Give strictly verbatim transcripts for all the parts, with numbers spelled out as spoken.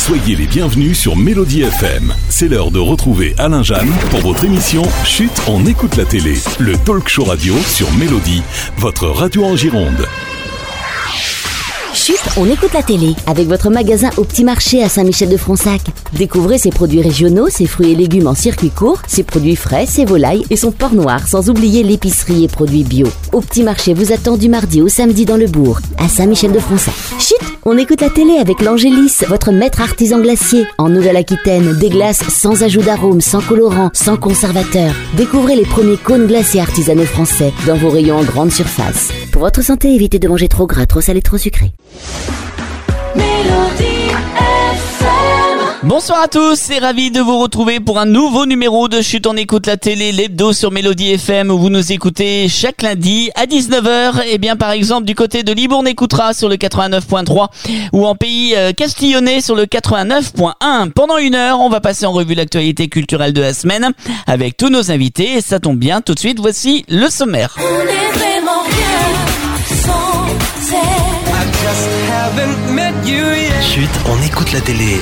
Soyez les bienvenus sur Mélodie F M. C'est l'heure de retrouver Alain Jeanne pour votre émission Chut, on écoute la télé. Le talk show radio sur Mélodie, votre radio en Gironde. Chut, on écoute la télé avec votre magasin au Petit Marché à Saint-Michel-de-Fronsac. Découvrez ses produits régionaux, ses fruits et légumes en circuit court, ses produits frais, ses volailles et son porc noir, sans oublier l'épicerie et produits bio. Au Petit Marché vous attend du mardi au samedi dans le bourg, à Saint-Michel-de-Fronsac. Chut, on écoute la télé avec l'Angélis, votre maître artisan glacier. En Nouvelle-Aquitaine, des glaces sans ajout d'arôme, sans colorant, sans conservateur. Découvrez les premiers cônes glacés artisanaux français dans vos rayons en grande surface. Pour votre santé, évitez de manger trop gras, trop salé, trop sucré. Mélodie F M. Bonsoir à tous, c'est ravi de vous retrouver pour un nouveau numéro de Chut, on écoute la télé, l'hebdo sur Mélodie F M où vous nous écoutez chaque lundi à dix-neuf heures. Et bien par exemple du côté de Libourne écoutera sur le quatre-vingt-neuf point trois ou en pays castillonnais sur le quatre-vingt-neuf point un. Pendant une heure, on va passer en revue l'actualité culturelle de la semaine avec tous nos invités et ça tombe bien, tout de suite voici le sommaire. On est vraiment bien sans elle. Chut, on écoute la télé.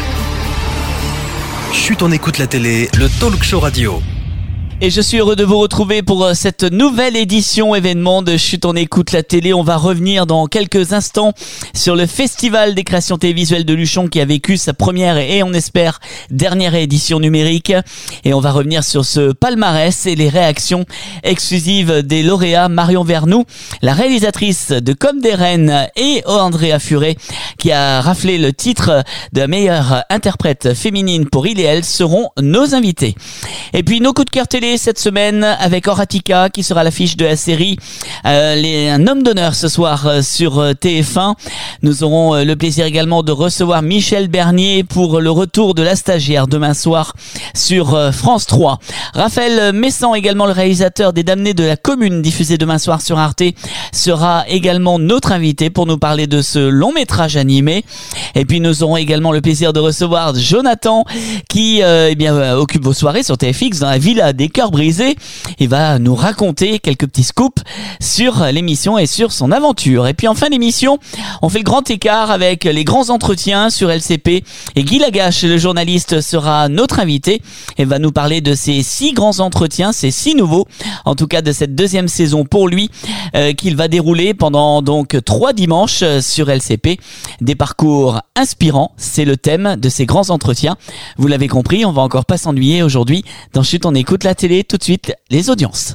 Chut, on écoute la télé, le talk show radio. Et je suis heureux de vous retrouver pour cette nouvelle édition événement de Chut, on écoute la télé. On va revenir dans quelques instants sur le Festival des créations télévisuelles de Luchon qui a vécu sa première et on espère dernière édition numérique. Et on va revenir sur ce palmarès et les réactions exclusives des lauréats. Marion Vernoux, la réalisatrice de Comme des Reines, et Andrea Furet qui a raflé le titre de meilleure interprète féminine pour Il et Elle seront nos invités. Et puis nos coups de cœur télé cette semaine avec Horatica qui sera à l'affiche de la série euh, les, un homme d'honneur ce soir euh, sur euh, T F un. Nous aurons euh, le plaisir également de recevoir Michel Bernier pour le retour de La Stagiaire demain soir sur euh, France trois. Raphaël Messan, également le réalisateur des Damnés de la Commune, diffusé demain soir sur Arte, sera également notre invité pour nous parler de ce long métrage animé. Et puis nous aurons également le plaisir de recevoir Jonathan qui euh, eh bien, euh, occupe vos soirées sur T F X dans la Villa des Cœurs Brisés. Il va nous raconter quelques petits scoops sur l'émission et sur son aventure. Et puis en fin d'émission, on fait le grand écart avec les grands entretiens sur L C P et Guy Lagache, le journaliste, sera notre invité et va nous parler de ces six grands entretiens, ces six nouveaux, en tout cas de cette deuxième saison pour lui, euh, qu'il va dérouler pendant donc trois dimanches sur L C P. Des parcours inspirants, c'est le thème de ces grands entretiens. Vous l'avez compris, on va encore pas s'ennuyer aujourd'hui. Dans Chut, on écoute la télé, tout de suite les audiences.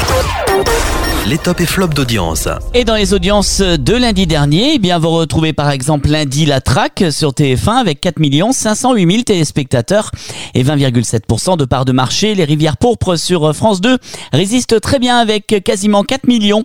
Les tops et flops d'audience. Et dans les audiences de lundi dernier, eh bien vous retrouvez par exemple lundi La Traque sur T F un avec quatre millions cinq cent huit mille téléspectateurs et vingt virgule sept pour cent de part de marché. Les Rivières Pourpres sur France deux résistent très bien avec quasiment quatre millions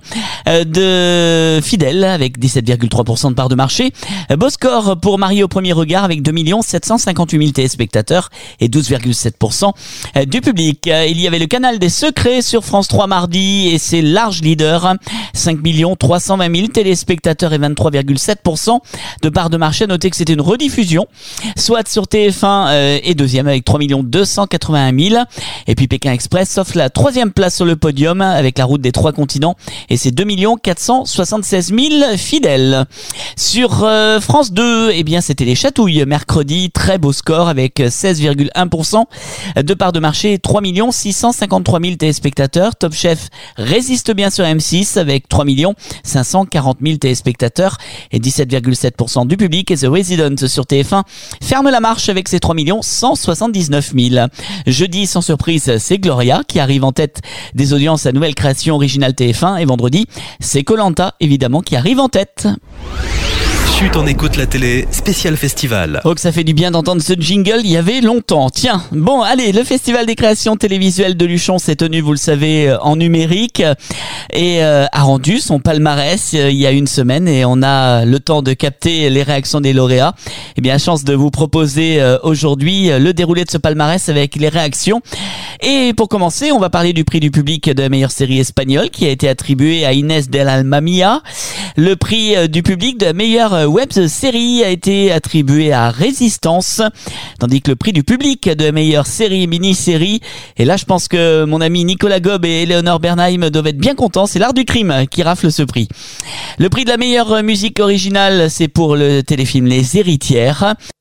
de fidèles avec dix-sept virgule trois pour cent de part de marché. Beau score pour Marie au premier regard avec deux millions sept cent cinquante-huit mille téléspectateurs et douze virgule sept pour cent du public. Il y avait le Canal des Secrets sur France trois mardi et c'est large leader, cinq millions trois cent vingt mille téléspectateurs et vingt-trois virgule sept pour cent de part de marché. Notez que c'était une rediffusion. Soit sur T F un euh, et deuxième avec trois millions deux cent quatre-vingt-un mille. Et puis Pékin Express sauf la troisième place sur le podium avec La Route des Trois Continents et c'est deux millions quatre cent soixante-seize mille fidèles. Sur euh, France deux, eh bien c'était les Chatouilles mercredi, très beau score avec seize virgule un pour cent de part de marché, trois millions six cent cinquante-trois mille téléspectateurs. Top Chef résiste bien sur M six avec trois millions cinq cent quarante mille téléspectateurs et dix-sept virgule sept pour cent du public. Et The Resident sur T F un ferme la marche avec ses trois millions cent soixante-dix-neuf mille. Jeudi, sans surprise, c'est Gloria qui arrive en tête des audiences à nouvelle création originale T F un. Et vendredi, c'est Koh-Lanta évidemment qui arrive en tête. Chut, on écoute la télé, spécial festival. Oh que ça fait du bien d'entendre ce jingle, il y avait longtemps. Tiens, bon allez, le Festival des créations télévisuelles de Luchon s'est tenu, vous le savez, en numérique et euh, a rendu son palmarès euh, il y a une semaine et on a le temps de capter les réactions des lauréats. Eh bien, chance de vous proposer euh, aujourd'hui euh, le déroulé de ce palmarès avec les réactions. Et pour commencer, on va parler du prix du public de la meilleure série espagnole qui a été attribué à Inés del Alma Mia. Le prix euh, du public de la meilleure web série a été attribué à Résistance, tandis que le prix du public de la meilleure série mini-série, et là je pense que mon ami Nicolas Gob et Eleonore Bernheim doivent être bien contents, c'est L'Art du Crime qui rafle ce prix. Le prix de la meilleure musique originale, c'est pour le téléfilm Les Héritières.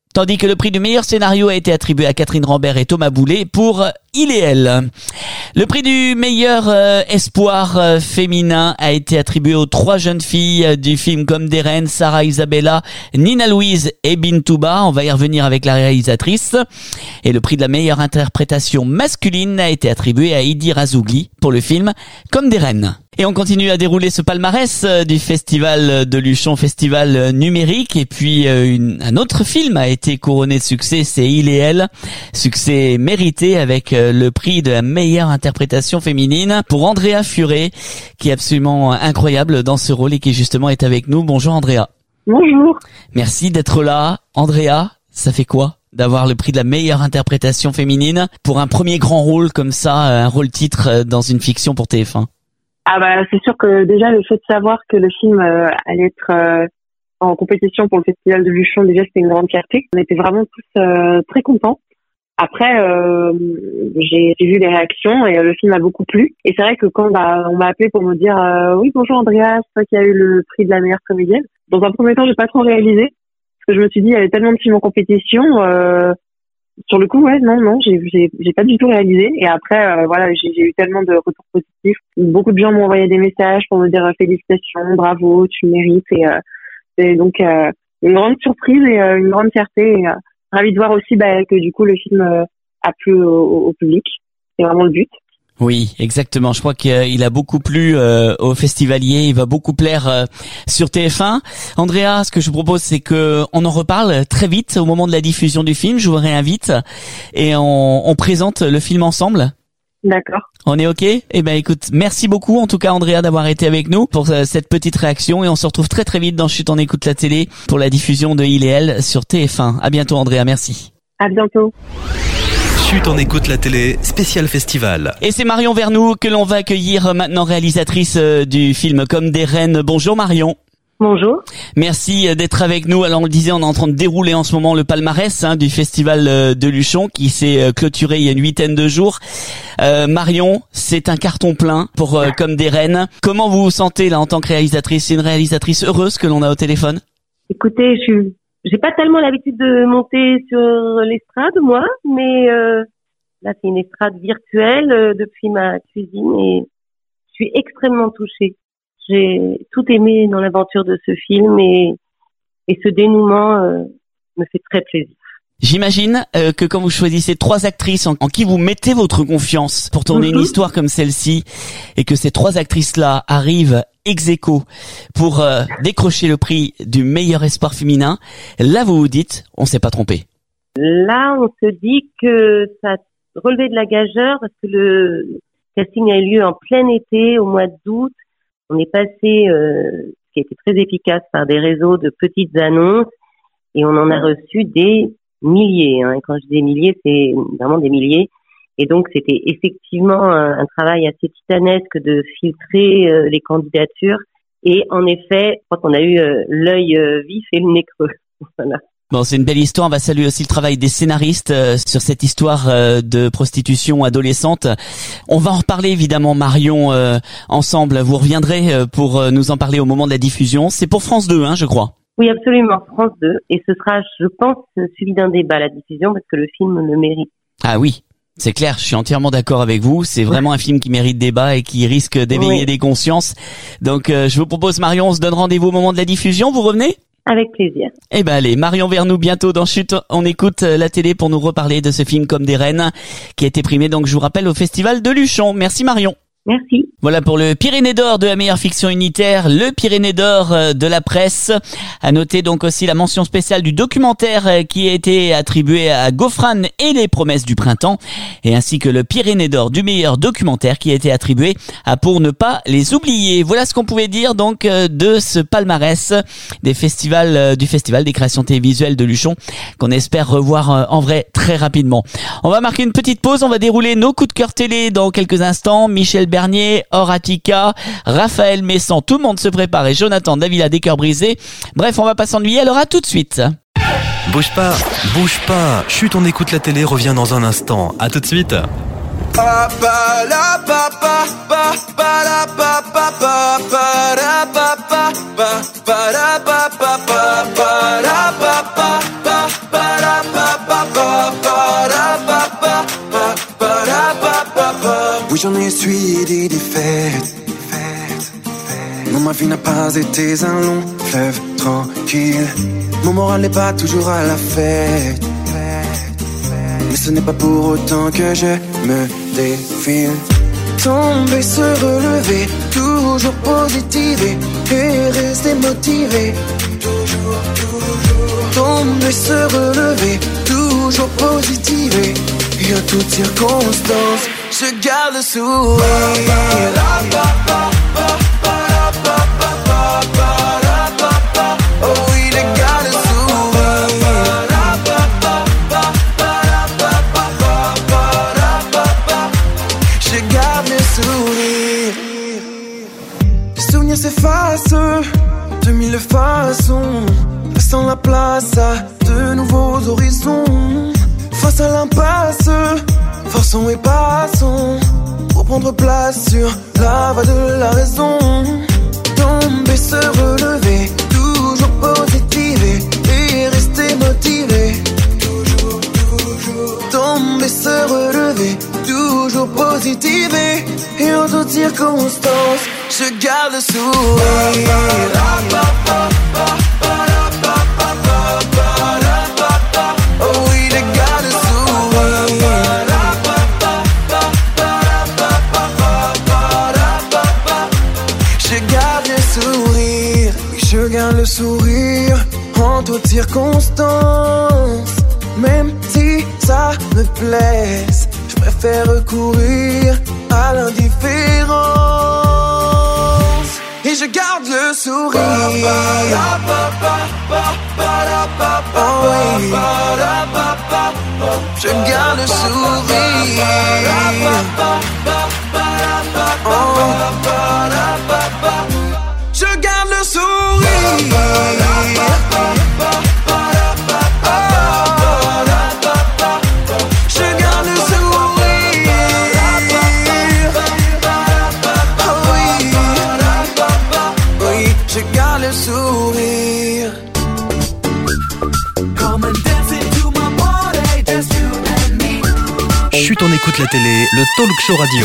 Tandis que le prix du meilleur scénario a été attribué à Catherine Rambert et Thomas Boulet pour Il et Elle. Le prix du meilleur euh, espoir euh, féminin a été attribué aux trois jeunes filles euh, du film Comme des reines, Sarah Isabella, Nina Louise et Bintouba. On va y revenir avec la réalisatrice. Et le prix de la meilleure interprétation masculine a été attribué à Idi Razougli pour le film Comme des reines. Et on continue à dérouler ce palmarès euh, du festival de Luchon, festival euh, numérique. Et puis euh, une, un autre film a été couronné de succès, c'est Il et Elle. Succès mérité avec euh, le prix de la meilleure interprétation féminine pour Andrea Furet, qui est absolument incroyable dans ce rôle et qui justement est avec nous. Bonjour Andrea. Bonjour. Merci d'être là. Andrea, ça fait quoi d'avoir le prix de la meilleure interprétation féminine pour un premier grand rôle comme ça, un rôle titre dans une fiction pour T F un? Ah bah c'est sûr que déjà le fait de savoir que le film euh, allait être euh, en compétition pour le festival de Luchon, déjà c'était une grande fierté. On était vraiment tous euh, très contents. Après euh, j'ai, j'ai vu les réactions et euh, le film a beaucoup plu. Et c'est vrai que quand bah, on m'a appelé pour me dire euh, oui bonjour Andrea, c'est toi qui as eu le prix de la meilleure comédienne. Dans un premier temps j'ai pas trop réalisé parce que je me suis dit il y avait tellement de films en compétition. Euh, Sur le coup, ouais, non, non, j'ai, j'ai, j'ai pas du tout réalisé. Et après, euh, voilà, j'ai, j'ai eu tellement de retours positifs. Beaucoup de gens m'ont envoyé des messages pour me dire euh, félicitations, bravo, tu le mérites. Et euh, c'est donc euh, une grande surprise et euh, une grande fierté. Et, euh, ravi de voir aussi bah, que du coup le film euh, a plu au, au public. C'est vraiment le but. Oui, exactement. Je crois qu'il a beaucoup plu euh, aux festivaliers. Il va beaucoup plaire euh, sur T F un. Andrea, ce que je vous propose, c'est que on en reparle très vite au moment de la diffusion du film. Je vous réinvite et on, on présente le film ensemble. D'accord. On est OK? Eh ben, écoute, merci beaucoup, en tout cas, Andrea, d'avoir été avec nous pour euh, cette petite réaction et on se retrouve très très vite dans Chut, on écoute la télé pour la diffusion de Il et Elle sur T F un. À bientôt, Andrea. Merci. À bientôt. Chut, on écoute la télé, spécial festival. Et c'est Marion Vernou que l'on va accueillir maintenant, réalisatrice du film Comme des reines. Bonjour Marion. Bonjour. Merci d'être avec nous. Alors on le disait, on est en train de dérouler en ce moment le palmarès hein, du festival de Luchon qui s'est clôturé il y a une huitaine de jours. Euh, Marion, c'est un carton plein pour euh, Comme des reines. Comment vous vous sentez là en tant que réalisatrice? C'est une réalisatrice heureuse que l'on a au téléphone? Écoutez, je suis J'ai pas tellement l'habitude de monter sur l'estrade, moi, mais euh, là, c'est une estrade virtuelle euh, depuis ma cuisine et je suis extrêmement touchée. J'ai tout aimé dans l'aventure de ce film et, et ce dénouement euh, me fait très plaisir. J'imagine euh, que quand vous choisissez trois actrices en, en qui vous mettez votre confiance pour tourner mm-hmm. une histoire comme celle-ci et que ces trois actrices-là arrivent ex aequo pour euh, décrocher le prix du meilleur espoir féminin, là vous vous dites, on s'est pas trompé. Là, on se dit que ça relevait de la gageure parce que le casting a eu lieu en plein été, au mois d'août. On est passé, euh, ce qui a été très efficace, par des réseaux de petites annonces et on en a reçu des milliers. Hein. Et quand je dis des milliers, c'est vraiment des milliers. Et donc, c'était effectivement un, un travail assez titanesque de filtrer euh, les candidatures. Et en effet, je crois qu'on a eu euh, l'œil euh, vif et le nez creux. Voilà. Bon, c'est une belle histoire. On va saluer aussi le travail des scénaristes euh, sur cette histoire euh, de prostitution adolescente. On va en reparler évidemment, Marion, euh, ensemble. Vous reviendrez euh, pour euh, nous en parler au moment de la diffusion. C'est pour France deux, hein, je crois. Oui, absolument, France deux. Et ce sera, je pense, suivi d'un débat, la diffusion, parce que le film le mérite. Ah oui, c'est clair, je suis entièrement d'accord avec vous. C'est vraiment un film qui mérite débat et qui risque d'éveiller oui. des consciences. Donc, euh, je vous propose, Marion, on se donne rendez-vous au moment de la diffusion. Vous revenez ? Avec plaisir. Eh ben allez, Marion Vernou bientôt dans Chut, on écoute la télé pour nous reparler de ce film Comme des reines qui a été primé, donc je vous rappelle, au festival de Luchon. Merci Marion. Merci. Voilà pour le Pyrénées d'or de la meilleure fiction unitaire, le Pyrénées d'or de la presse. À noter donc aussi la mention spéciale du documentaire qui a été attribué à Gauffran et les promesses du printemps, et ainsi que le Pyrénées d'or du meilleur documentaire qui a été attribué à Pour ne pas les oublier. Voilà ce qu'on pouvait dire donc de ce palmarès des festivals, du festival des créations télévisuelles de Luchon, qu'on espère revoir en vrai très rapidement. On va marquer une petite pause, on va dérouler nos coups de cœur télé dans quelques instants. Michel Bernier, Horatica, Raphaël Messan, tout le monde se prépare, et Jonathan Davila des cœurs brisés. Bref, on va pas s'ennuyer, alors à tout de suite. Bouge pas, bouge pas. Chut, on écoute la télé, revient dans un instant. À tout de suite. j'en ai essuyé des défaites. Non, ma vie n'a pas été un long fleuve tranquille. Mon moral n'est pas toujours à la fête. Mais ce n'est pas pour autant que je me défile. Tomber, se relever, toujours positiver et rester motivé. Toujours, toujours. Tomber, se relever, toujours positiver. Et en toutes circonstances, je garde le sourire. Oh oui, je garde le sourire. Je garde le sourire. Les souvenirs s'effacent de mille façons, laissant la place à de nouveaux horizons. Face à l'impasse, forçons et passons pour prendre place sur la voie de la raison. Tomber, se relever, toujours positiver et rester motivé. Toujours, toujours. Tomber, se relever, toujours positiver et en toutes circonstances, je garde le sourire. Oh oui, je garde le sourire. Je garde le sourire. Oui, je garde le sourire en toutes circonstances. Même si ça me blesse, je préfère recourir à l'indifférence. Et je garde le sourire. Oh oui. Je garde le sourire. Oh. Je garde le sourire. Sourire. Chut, on écoute la télé, le talk show radio.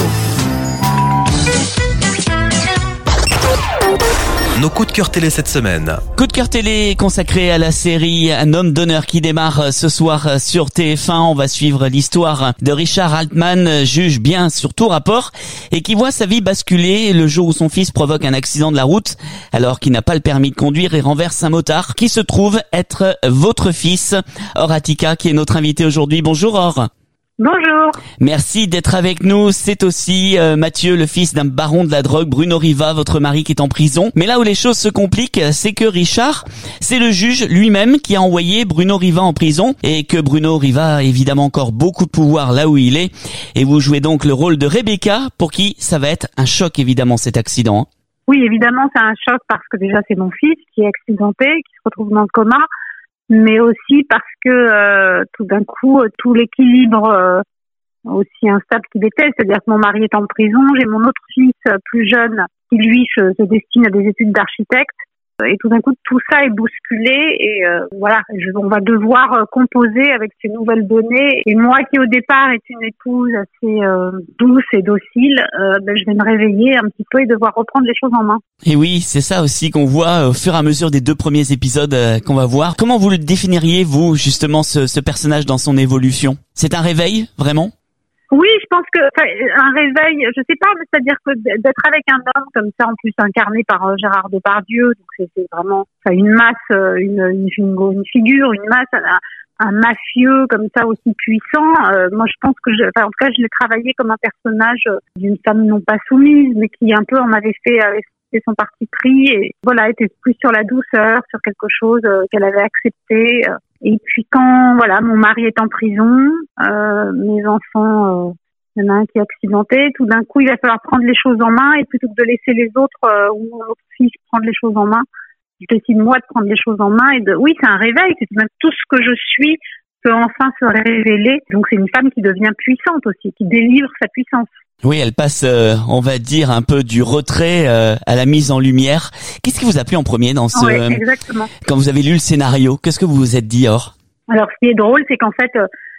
Nos coups de cœur télé cette semaine. Coup de cœur télé consacré à la série Un homme d'honneur qui démarre ce soir sur T F un. On va suivre l'histoire de Richard Altman, juge bien sur tout rapport et qui voit sa vie basculer le jour où son fils provoque un accident de la route alors qu'il n'a pas le permis de conduire et renverse un motard qui se trouve être votre fils. Or Attika qui est notre invité aujourd'hui. Bonjour Or. Bonjour. Merci d'être avec nous. C'est aussi euh, Mathieu, le fils d'un baron de la drogue, Bruno Riva, votre mari qui est en prison. Mais là où les choses se compliquent, c'est que Richard, c'est le juge lui-même qui a envoyé Bruno Riva en prison et que Bruno Riva a évidemment encore beaucoup de pouvoir là où il est. Et vous jouez donc le rôle de Rebecca pour qui ça va être un choc évidemment cet accident. Oui, évidemment, c'est un choc parce que déjà c'est mon fils qui est accidenté, qui se retrouve dans le coma. Mais aussi parce que euh, tout d'un coup, tout l'équilibre euh, aussi instable qu'il était, c'est-à-dire que mon mari est en prison, j'ai mon autre fils euh, plus jeune qui lui se, se destine à des études d'architecte, et tout d'un coup tout ça est bousculé et euh, voilà, je, on va devoir euh, composer avec ces nouvelles données. Et moi qui au départ est une épouse assez euh, douce et docile, euh, ben, je vais me réveiller un petit peu et devoir reprendre les choses en main. Et oui, c'est ça aussi qu'on voit au fur et à mesure des deux premiers épisodes euh, qu'on va voir. Comment vous le définiriez, vous, justement, ce, ce personnage dans son évolution? C'est un réveil, vraiment? Oui, je pense que un réveil, je sais pas, mais c'est-à-dire que d'être avec un homme comme ça, en plus incarné par euh, Gérard Depardieu, donc c'est, c'est vraiment enfin, une masse, une, une, une figure, une masse, un, un mafieux comme ça aussi puissant. Euh, moi, je pense que, je, enfin, en tout cas, je l'ai travaillé comme un personnage d'une femme non pas soumise, mais qui un peu en avait fait, avait fait son parti pris et voilà, était plus sur la douceur, sur quelque chose euh, qu'elle avait accepté. Euh, Et puis quand voilà, mon mari est en prison, euh, mes enfants, il euh, y en a un qui est accidenté, tout d'un coup il va falloir prendre les choses en main et plutôt que de laisser les autres euh, ou mon autre fils prendre les choses en main, je décide moi de prendre les choses en main et de oui c'est un réveil, c'est même tout ce que je suis peut enfin se révéler. Donc c'est une femme qui devient puissante aussi, qui délivre sa puissance. Oui, elle passe, euh, on va dire, un peu du retrait euh, à la mise en lumière. Qu'est-ce qui vous a plu en premier dans ce... Oui, exactement. Quand vous avez lu le scénario, qu'est-ce que vous vous êtes dit, Or? Alors, ce qui est drôle, c'est qu'en fait, euh,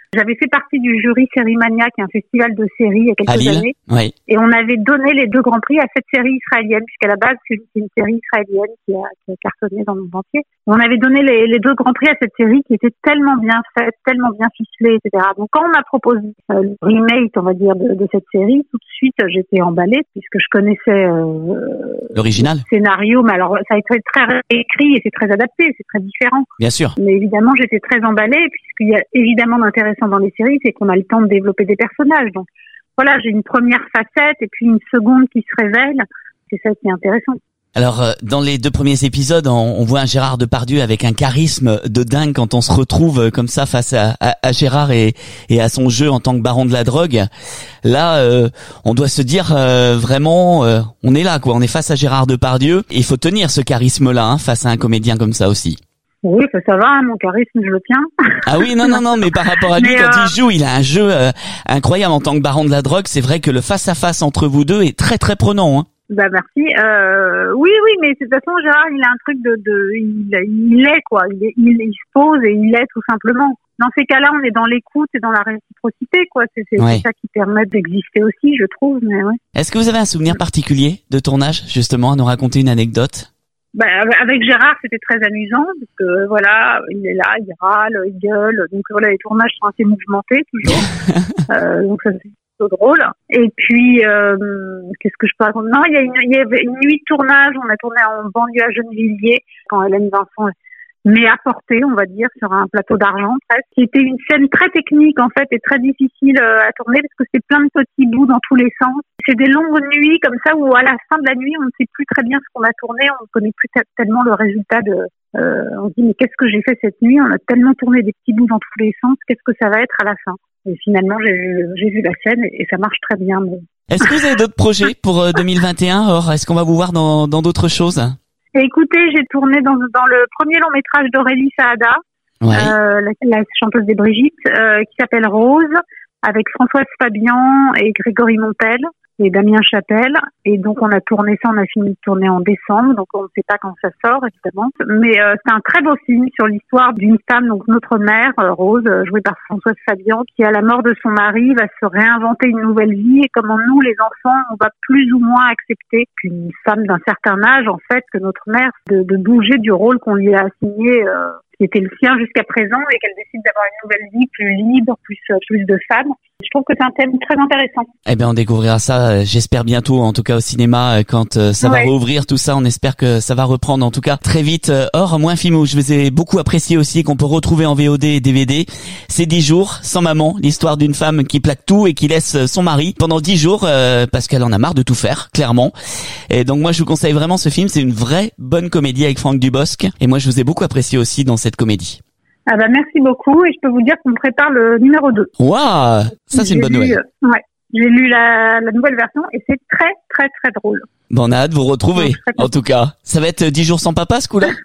J'avais fait partie du jury Série-Mania, qui est un festival de séries il y a quelques à Lille. années. Oui. Et on avait donné les deux grands prix à cette série israélienne, puisqu'à la base, c'est une série israélienne qui a, qui a cartonné dans le monde entier. On avait donné les, les deux grands prix à cette série qui était tellement bien faite, tellement bien ficelée, et cetera. Donc quand on m'a proposé euh, le remake, on va dire, de, de cette série, tout de suite, j'étais emballée, puisque je connaissais euh, l'original. Le scénario, mais alors ça a été très écrit et c'est très adapté, c'est très différent. Bien sûr. Mais évidemment, j'étais très emballée, puisqu'il y a évidemment d'intéressant dans les séries, c'est qu'on a le temps de développer des personnages. Donc voilà, j'ai une première facette et puis une seconde qui se révèle. C'est ça qui est intéressant. Alors, euh, dans les deux premiers épisodes, on, on voit un Gérard Depardieu avec un charisme de dingue quand on se retrouve euh, comme ça face à, à, à Gérard et, et à son jeu en tant que baron de la drogue. Là, euh, on doit se dire euh, vraiment, euh, on est là, quoi. On est face à Gérard Depardieu. Et il faut tenir ce charisme-là hein, face à un comédien comme ça aussi. Oui, ça, ça va, mon charisme, je le tiens. Ah oui, non, non, non, mais par rapport à lui, mais quand euh... il joue, il a un jeu euh, incroyable en tant que baron de la drogue. C'est vrai que le face-à-face entre vous deux est très, très prenant. Hein. Bah merci. Euh, oui, oui, mais de toute façon, Gérard, il a un truc de, de il, il est quoi. Il, est, il, il se pose et il est tout simplement. Dans ces cas-là, on est dans l'écoute et dans la réciprocité, quoi. C'est, c'est, ouais. c'est ça qui permet d'exister aussi, je trouve. Mais ouais. Est-ce que vous avez un souvenir particulier de tournage, justement, à nous raconter une anecdote? Bah, avec Gérard, c'était très amusant parce que voilà, il est là, il râle, il gueule. Donc voilà, les tournages sont assez mouvementés toujours. euh, donc ça c'est plutôt drôle. Et puis euh, qu'est-ce que je peux raconter? Non, il y a une, il y avait une nuit de tournage. On a tourné en banlieue à Gennevilliers quand Hélène Vincent mais apporté, on va dire, sur un plateau d'argent presque. C'était une scène très technique en fait et très difficile à tourner parce que c'est plein de petits bouts dans tous les sens. C'est des longues nuits comme ça où à la fin de la nuit, on ne sait plus très bien ce qu'on a tourné, on ne connaît plus t- tellement le résultat de... Euh, on se dit mais qu'est-ce que j'ai fait cette nuit? On a tellement tourné des petits bouts dans tous les sens, qu'est-ce que ça va être à la fin? Et finalement, j'ai, j'ai vu la scène et ça marche très bien. Mais... Est-ce que vous avez d'autres projets pour deux mille vingt et un? Or, est-ce qu'on va vous voir dans, dans d'autres choses? Écoutez, j'ai tourné dans, dans le premier long métrage d'Aurélie Saada, ouais. euh, la, la chanteuse des Brigitte, euh, qui s'appelle Rose, avec Françoise Fabian et Grégory Montel et Damien Chapelle. Et donc on a tourné ça, on a fini de tourner en décembre, donc on ne sait pas quand ça sort évidemment. Mais euh, c'est un très beau film sur l'histoire d'une femme, donc notre mère, euh, Rose, jouée par Françoise Fabian, qui à la mort de son mari va se réinventer une nouvelle vie et comment nous les enfants, on va plus ou moins accepter qu'une femme d'un certain âge, en fait, que notre mère, de, de bouger du rôle qu'on lui a assigné, euh, qui était le sien jusqu'à présent, et qu'elle décide d'avoir une nouvelle vie plus libre, plus plus de femmes. Je trouve que c'est un thème très intéressant. Eh bien, on découvrira ça, j'espère bientôt, en tout cas au cinéma, quand ça ouais. va rouvrir tout ça. On espère que ça va reprendre, en tout cas, très vite. Or, moi, un film où je vous ai beaucoup apprécié aussi, qu'on peut retrouver en V O D et D V D, c'est dix jours sans maman, l'histoire d'une femme qui plaque tout et qui laisse son mari pendant dix jours euh, parce qu'elle en a marre de tout faire, clairement. Et donc, moi, je vous conseille vraiment ce film. C'est une vraie bonne comédie avec Franck Dubosc. Et moi, je vous ai beaucoup apprécié aussi dans cette comédie. Ah bah merci beaucoup et je peux vous dire qu'on prépare le numéro deux. Waouh, ça c'est j'ai une bonne lu, nouvelle. Euh, ouais, j'ai lu la, la nouvelle version et c'est très très très drôle. Bon, on a hâte de vous retrouver. Ouais, en tout cas, ça va être dix jours sans papa ce coup-là.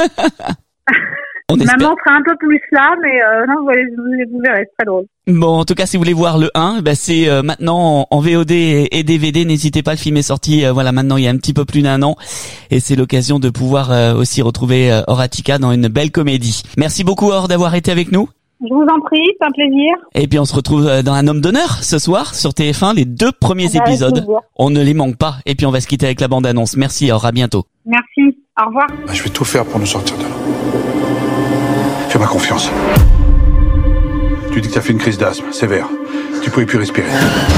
On espère... Maman sera un peu plus là, mais euh, non, vous, allez, vous verrez, c'est très drôle. Bon, en tout cas, si vous voulez voir le un, bah, c'est euh, maintenant en, en V O D et, et D V D. N'hésitez pas, le film est sorti, euh, voilà, maintenant il y a un petit peu plus d'un an, et c'est l'occasion de pouvoir euh, aussi retrouver euh, Horatica dans une belle comédie. Merci beaucoup, Or, d'avoir été avec nous. Je vous en prie, c'est un plaisir. Et puis on se retrouve dans Un homme d'honneur ce soir sur T F un, les deux premiers ah, épisodes. On ne les manque pas. Et puis on va se quitter avec la bande-annonce. Merci, Or, à bientôt. Merci, au revoir. Je vais tout faire pour nous sortir de là. Fais-moi confiance. Tu dis que t'as fait une crise d'asthme sévère. Tu pouvais plus respirer.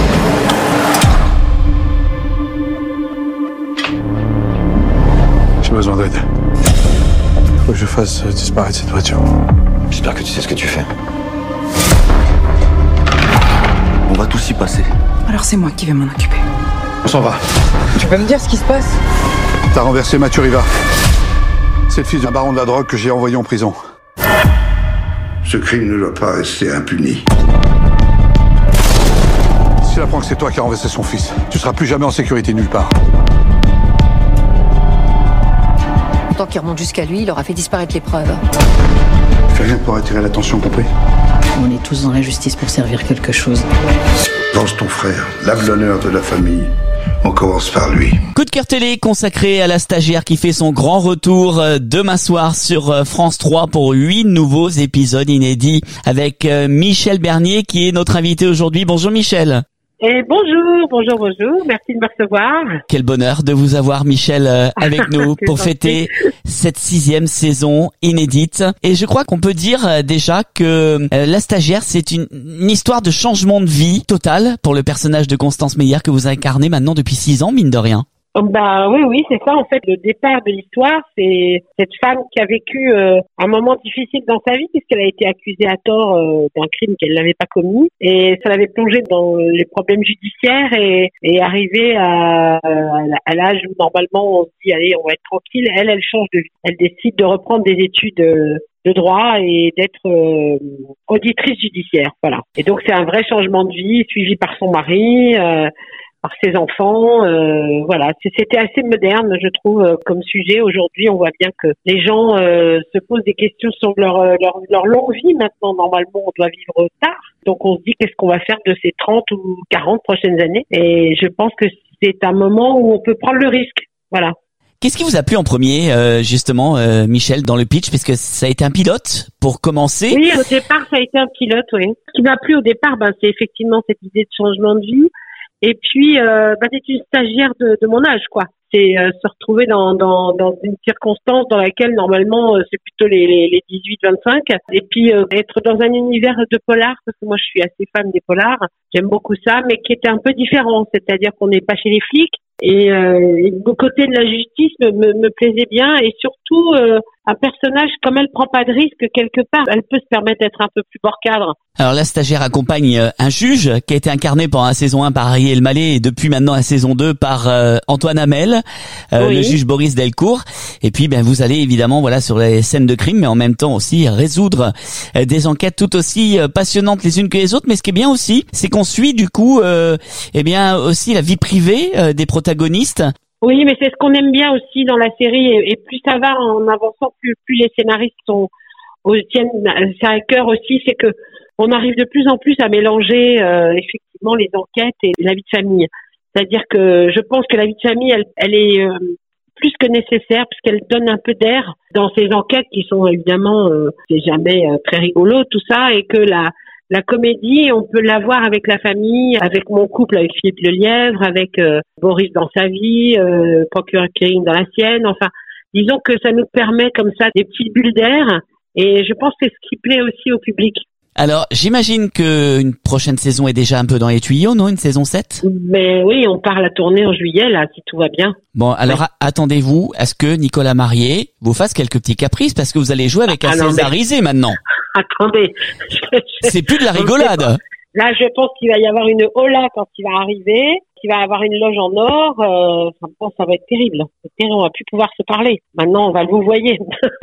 J'ai besoin d'aide. Faut que je fasse disparaître cette voiture. J'espère que tu sais ce que tu fais. On va tous y passer. Alors c'est moi qui vais m'en occuper. On s'en va. Tu peux me dire ce qui se passe? T'as renversé Mathieu Riva. C'est le fils d'un baron de la drogue que j'ai envoyé en prison. Ce crime ne doit pas rester impuni. S'il apprend que c'est toi qui as renversé son fils, tu seras plus jamais en sécurité nulle part. Tant qu'il remonte jusqu'à lui, il aura fait disparaître les preuves. Fais rien pour attirer l'attention, compris? On est tous dans la justice pour servir quelque chose. Pense ton frère, lave l'honneur de la famille On commence par lui. Coup de cœur télé consacré à la stagiaire qui fait son grand retour euh, demain soir sur euh, France trois pour huit nouveaux épisodes inédits avec euh, Michel Bernier qui est notre invité aujourd'hui. Bonjour Michel. Et bonjour, bonjour, bonjour. Merci de me recevoir. Quel bonheur de vous avoir, Michel, euh, avec nous pour fêter cette sixième saison inédite. Et je crois qu'on peut dire euh, déjà que euh, La Stagiaire, c'est une, une histoire de changement de vie totale pour le personnage de Constance Meyer que vous incarnez maintenant depuis six ans, mine de rien. Bah oui, oui, c'est ça. En fait, le départ de l'histoire, c'est cette femme qui a vécu euh, un moment difficile dans sa vie puisqu'elle a été accusée à tort euh, d'un crime qu'elle n'avait pas commis et ça l'avait plongée dans les problèmes judiciaires et, et arrivée à, à, à l'âge où normalement on se dit allez, on va être tranquille. Elle, elle change de vie. Elle décide de reprendre des études de droit et d'être euh, auditrice judiciaire. Voilà. Et donc c'est un vrai changement de vie suivi par son mari. Euh, par ses enfants, euh, voilà, c'était assez moderne, je trouve, euh, comme sujet. Aujourd'hui, on voit bien que les gens euh, se posent des questions sur leur, leur leur longue vie. Maintenant, normalement, on doit vivre tard, donc on se dit qu'est-ce qu'on va faire de ces trente ou quarante prochaines années. Et je pense que c'est un moment où on peut prendre le risque, voilà. Qu'est-ce qui vous a plu en premier, euh, justement, euh, Michel, dans le pitch, parce que ça a été un pilote pour commencer? Oui, au départ, ça a été un pilote, oui. Ce qui m'a plu au départ, ben, c'est effectivement cette idée de changement de vie. Et puis, euh, bah, c'est une stagiaire de, de mon âge, quoi. C'est euh, se retrouver dans, dans, dans une circonstance dans laquelle, normalement, euh, c'est plutôt les, les, les dix-huit vingt-cinq. Et puis, euh, être dans un univers de polar, parce que moi, je suis assez fan des polars. J'aime beaucoup ça, mais qui était un peu différent. C'est-à-dire qu'on n'est pas chez les flics. Et, euh, et le côté de la justice me, me, me plaisait bien. Et surtout, euh, un personnage, comme elle prend pas de risque, quelque part, elle peut se permettre d'être un peu plus bord cadre. Alors la stagiaire accompagne un juge qui a été incarné pendant la saison un par Ariel Mallet et depuis maintenant la saison deux par euh, Antoine Hamel, euh, oui. Le juge Boris Delcourt. Et puis ben vous allez évidemment voilà sur les scènes de crime, mais en même temps aussi résoudre euh, des enquêtes tout aussi euh, passionnantes les unes que les autres. Mais ce qui est bien aussi, c'est qu'on suit du coup euh, eh bien aussi la vie privée euh, des protagonistes. Oui, mais c'est ce qu'on aime bien aussi dans la série. Et, et plus ça va en avançant, plus, plus les scénaristes sont au, tiennent ça à cœur aussi, c'est que on arrive de plus en plus à mélanger euh, effectivement les enquêtes et la vie de famille. C'est-à-dire que je pense que la vie de famille, elle, elle est euh, plus que nécessaire puisqu'elle donne un peu d'air dans ces enquêtes qui sont évidemment euh, c'est jamais euh, très rigolo tout ça, et que la La comédie, on peut l'avoir avec la famille, avec mon couple, avec Philippe Lelièvre, avec euh, Boris dans sa vie, euh, Procureur Kering dans la sienne. Enfin, disons que ça nous permet comme ça des petites bulles d'air. Et je pense que c'est ce qui plaît aussi au public. Alors, j'imagine qu'une prochaine saison est déjà un peu dans les tuyaux, non? Une saison sept? Mais oui, on part la tournée en juillet, là, si tout va bien. Bon, alors ouais. Attendez-vous à ce que Nicolas Marié vous fasse quelques petits caprices, parce que vous allez jouer avec un ah, Césarisé mais... maintenant. Attendez. C'est plus de la rigolade. Là, je pense qu'il va y avoir une hola quand il va arriver, qu'il va y avoir une loge en or. Euh, je pense que ça va être terrible. C'est terrible, on va plus pouvoir se parler. Maintenant, on va le vous voyez.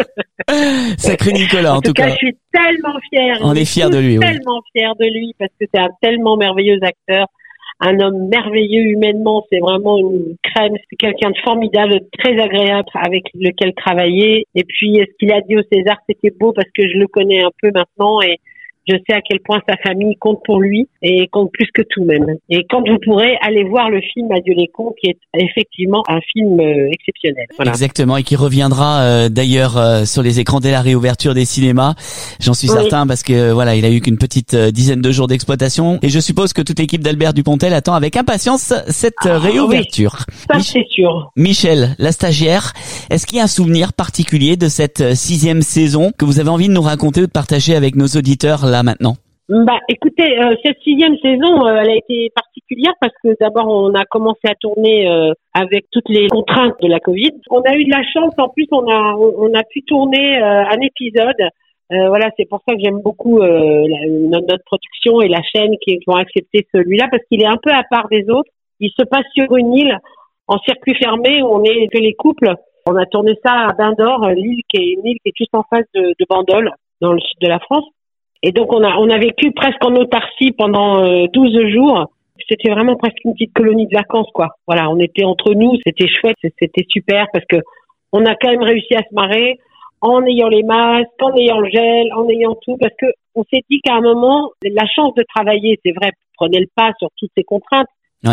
Sacré Nicolas, en, en tout cas. cas. Je suis tellement fière. On est fiers de lui. Tellement oui. fière de lui parce que c'est un tellement merveilleux acteur. Un homme merveilleux humainement, c'est vraiment une crème, c'est quelqu'un de formidable, très agréable avec lequel travailler. Et puis, ce qu'il a dit au César, c'était beau parce que je le connais un peu maintenant et je sais à quel point sa famille compte pour lui et compte plus que tout même. Et quand vous pourrez aller voir le film Adieu les cons, qui est effectivement un film euh, exceptionnel. Voilà. Exactement, et qui reviendra euh, d'ailleurs euh, sur les écrans dès la réouverture des cinémas. J'en suis oui. certain parce que euh, voilà, il a eu qu'une petite euh, dizaine de jours d'exploitation et je suppose que toute l'équipe d'Albert Dupontel attend avec impatience cette ah, réouverture. Oui. Ça Mich- c'est sûr. Michel, la stagiaire, est-ce qu'il y a un souvenir particulier de cette euh, sixième saison que vous avez envie de nous raconter ou de partager avec nos auditeurs là maintenant? Bah, écoutez, euh, cette sixième saison, euh, elle a été particulière parce que d'abord on a commencé à tourner euh, avec toutes les contraintes de la Covid. On a eu de la chance, en plus on a on a pu tourner euh, un épisode. Euh, voilà, c'est pour ça que j'aime beaucoup euh, la, notre, notre production et la chaîne qui, qui ont accepté celui-là parce qu'il est un peu à part des autres. Il se passe sur une île en circuit fermé où on est que les couples. On a tourné ça à Bain d'Or, l'île qui est une île qui est juste en face de, de Bandol, dans le sud de la France. Et donc on a on a vécu presque en autarcie pendant euh, douze jours. C'était vraiment presque une petite colonie de vacances, quoi. Voilà, on était entre nous, c'était chouette, c'était super parce que on a quand même réussi à se marrer en ayant les masques, en ayant le gel, en ayant tout, parce que on s'est dit qu'à un moment, la chance de travailler, c'est vrai, prenez le pas sur toutes ces contraintes. Oui.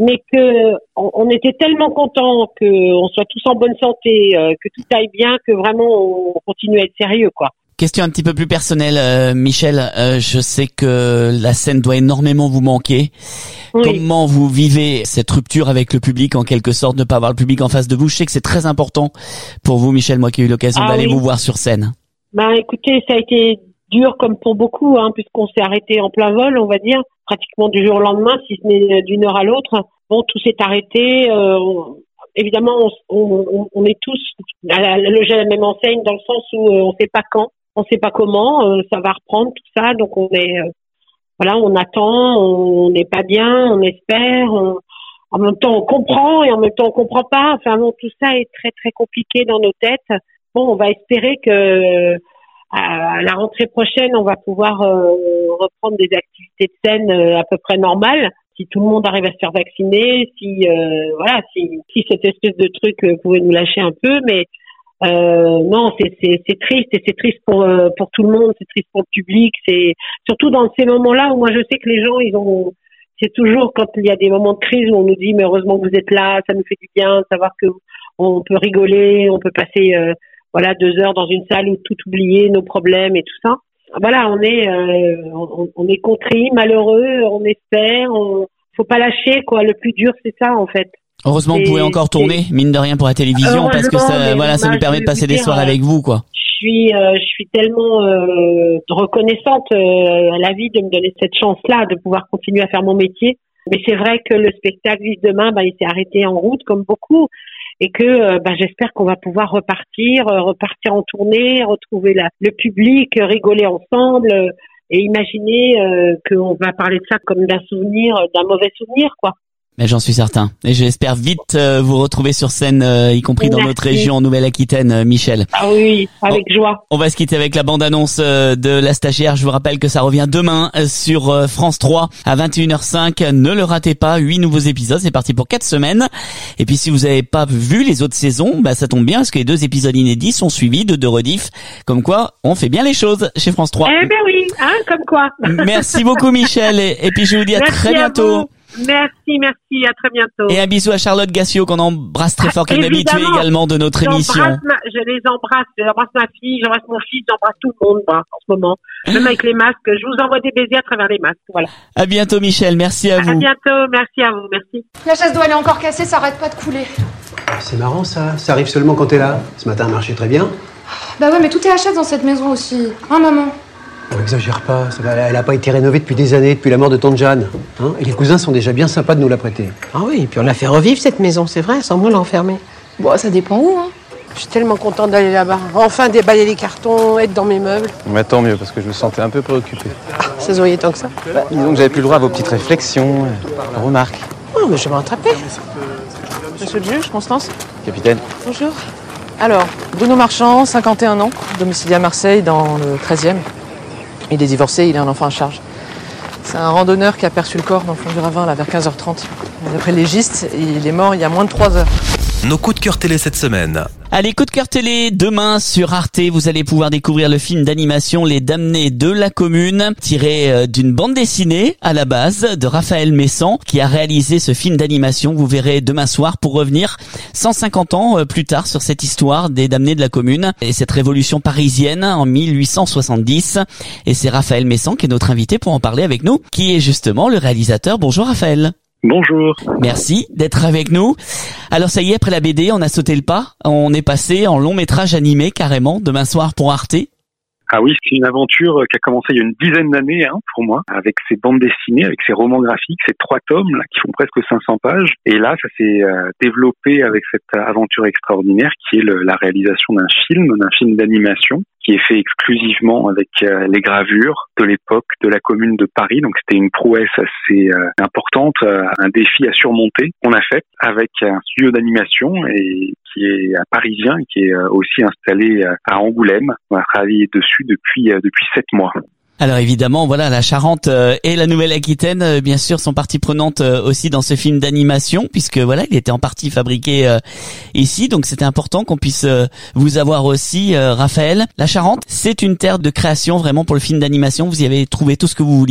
mais que on, on était tellement contents que on soit tous en bonne santé, euh, que tout aille bien, que vraiment on continue à être sérieux, quoi. Question un petit peu plus personnelle, euh, Michel. Euh, je sais que la scène doit énormément vous manquer. Oui. Comment vous vivez cette rupture avec le public, en quelque sorte, ne pas avoir le public en face de vous? Je sais que c'est très important pour vous, Michel, moi qui ai eu l'occasion ah, d'aller oui. vous voir sur scène. Ben, écoutez, ça a été dur comme pour beaucoup, hein, puisqu'on s'est arrêté en plein vol, on va dire, pratiquement du jour au lendemain, si ce n'est d'une heure à l'autre. Bon, tout s'est arrêté. Euh, on, évidemment, on, on, on est tous à loger à la même enseigne, dans le sens où euh, on ne sait pas quand. On sait pas comment, euh, ça va reprendre tout ça, donc on est, euh, voilà, on attend, on n'est pas bien, on espère, on, en même temps on comprend et en même temps on comprend pas. Enfin bon, tout ça est très très compliqué dans nos têtes. Bon, on va espérer que euh, à la rentrée prochaine, on va pouvoir euh, reprendre des activités de scène euh, à peu près normales. Si tout le monde arrive à se faire vacciner, si euh, voilà, si, si cette espèce de truc euh, pouvait nous lâcher un peu, mais Euh, non, c'est, c'est, c'est triste et c'est triste pour euh, pour tout le monde, c'est triste pour le public, c'est surtout dans ces moments-là où moi je sais que les gens ils ont, c'est toujours quand il y a des moments de crise où on nous dit mais heureusement que vous êtes là, ça nous fait du bien de savoir que on peut rigoler, on peut passer euh, voilà deux heures dans une salle où tout oublier, nos problèmes et tout ça. Voilà, on est euh, on, on est contrit, malheureux, on espère, on faut pas lâcher quoi. Le plus dur c'est ça en fait. Heureusement, vous pouvez encore tourner, mine de rien, pour la télévision, parce que ça, voilà, ça nous permet de passer des soirs avec vous, quoi. Je suis, euh, je suis tellement euh, reconnaissante euh, à la vie de me donner cette chance-là, de pouvoir continuer à faire mon métier. Mais c'est vrai que le spectacle Vive demain, bah, il s'est arrêté en route, comme beaucoup, et que, euh, bah, j'espère qu'on va pouvoir repartir, euh, repartir en tournée, retrouver la, le public, rigoler ensemble, euh, et imaginer euh, qu'on va parler de ça comme d'un souvenir, d'un mauvais souvenir, quoi. Mais j'en suis certain. Et j'espère vite euh, vous retrouver sur scène, euh, y compris dans Merci. Notre région en Nouvelle-Aquitaine, euh, Michel. Ah oui, avec on, joie. On va se quitter avec la bande-annonce euh, de La Stagiaire. Je vous rappelle que ça revient demain euh, sur euh, France trois à vingt et une heures cinq. Ne le ratez pas, huit nouveaux épisodes. C'est parti pour quatre semaines. Et puis si vous n'avez pas vu les autres saisons, bah ça tombe bien parce que les deux épisodes inédits sont suivis de deux rediffs. Comme quoi, on fait bien les choses chez France trois. Eh ben oui, hein, comme quoi. Merci beaucoup Michel. Et, et puis je vous dis à Merci très bientôt. À Merci, merci, à très bientôt. Et un bisou à Charlotte Gassio qu'on embrasse très fort, qui est une habituée également de notre émission. Ma, je les embrasse, j'embrasse ma fille, j'embrasse mon fils, j'embrasse tout le monde bah, en ce moment. Même avec les masques, je vous envoie des baisers à travers les masques, voilà. À bientôt Michel, merci à vous. À bientôt, merci à vous, merci. La chasse d'eau elle est encore cassée, ça arrête pas de couler. C'est marrant ça, ça arrive seulement quand t'es là. Ce matin, elle marchait très bien. Bah ouais, mais tout est à chef dans cette maison aussi. Hein maman? Oh, exagère pas, ça va, elle a pas été rénovée depuis des années, depuis la mort de tante Jeanne. Hein, et les cousins sont déjà bien sympas de nous la prêter. Ah oui, et puis on a fait revivre cette maison, c'est vrai, sans moi l'enfermer. Bon, ça dépend où, hein. Je suis tellement contente d'aller là-bas. Enfin déballer les cartons, être dans mes meubles. Mais tant mieux, parce que je me sentais un peu préoccupé. Ah, ça se voyait tant que ça. Bah, disons que j'avais plus le droit à vos petites réflexions, euh, remarques. Oh, mais je vais me rattraper. Monsieur le juge, Constance. Capitaine. Bonjour. Alors, Bruno Marchand, cinquante et un ans, domicilié à Marseille, dans le treizième. Il est divorcé, il a un enfant à charge. C'est un randonneur qui a aperçu le corps dans le fond du ravin, là, vers quinze heures trente. D'après le légiste, il est mort il y a moins de trois heures. Nos coups de cœur télé cette semaine. Allez, coup de cœur télé, demain sur Arte, vous allez pouvoir découvrir le film d'animation Les Damnés de la Commune, tiré d'une bande dessinée à la base de Raphaël Messan, qui a réalisé ce film d'animation. Vous verrez demain soir pour revenir cent cinquante ans plus tard sur cette histoire des Damnés de la Commune et cette révolution parisienne en mille huit cent soixante-dix. Et c'est Raphaël Messan qui est notre invité pour en parler avec nous, qui est justement le réalisateur. Bonjour Raphaël. Bonjour. Merci d'être avec nous. Alors ça y est, après la B D, on a sauté le pas. On est passé en long métrage animé carrément demain soir pour Arte. Ah oui, c'est une aventure qui a commencé il y a une dizaine d'années hein, pour moi, avec ces bandes dessinées, avec ces romans graphiques, ces trois tomes là, qui font presque cinq cents pages. Et là, ça s'est euh, développé avec cette aventure extraordinaire qui est le, la réalisation d'un film, d'un film d'animation, qui est fait exclusivement avec euh, les gravures de l'époque de la Commune de Paris. Donc c'était une prouesse assez euh, importante, euh, un défi à surmonter. On a fait avec un studio d'animation et qui est un parisien, qui est euh, aussi installé euh, à Angoulême. On a travaillé dessus depuis euh, depuis sept mois. Alors évidemment, voilà, la Charente euh, et la Nouvelle-Aquitaine, euh, bien sûr, sont partie prenante euh, aussi dans ce film d'animation, puisque voilà, il était en partie fabriqué euh, ici, donc c'était important qu'on puisse euh, vous avoir aussi, euh, Raphaël. La Charente, c'est une terre de création vraiment pour le film d'animation. Vous y avez trouvé tout ce que vous vouliez.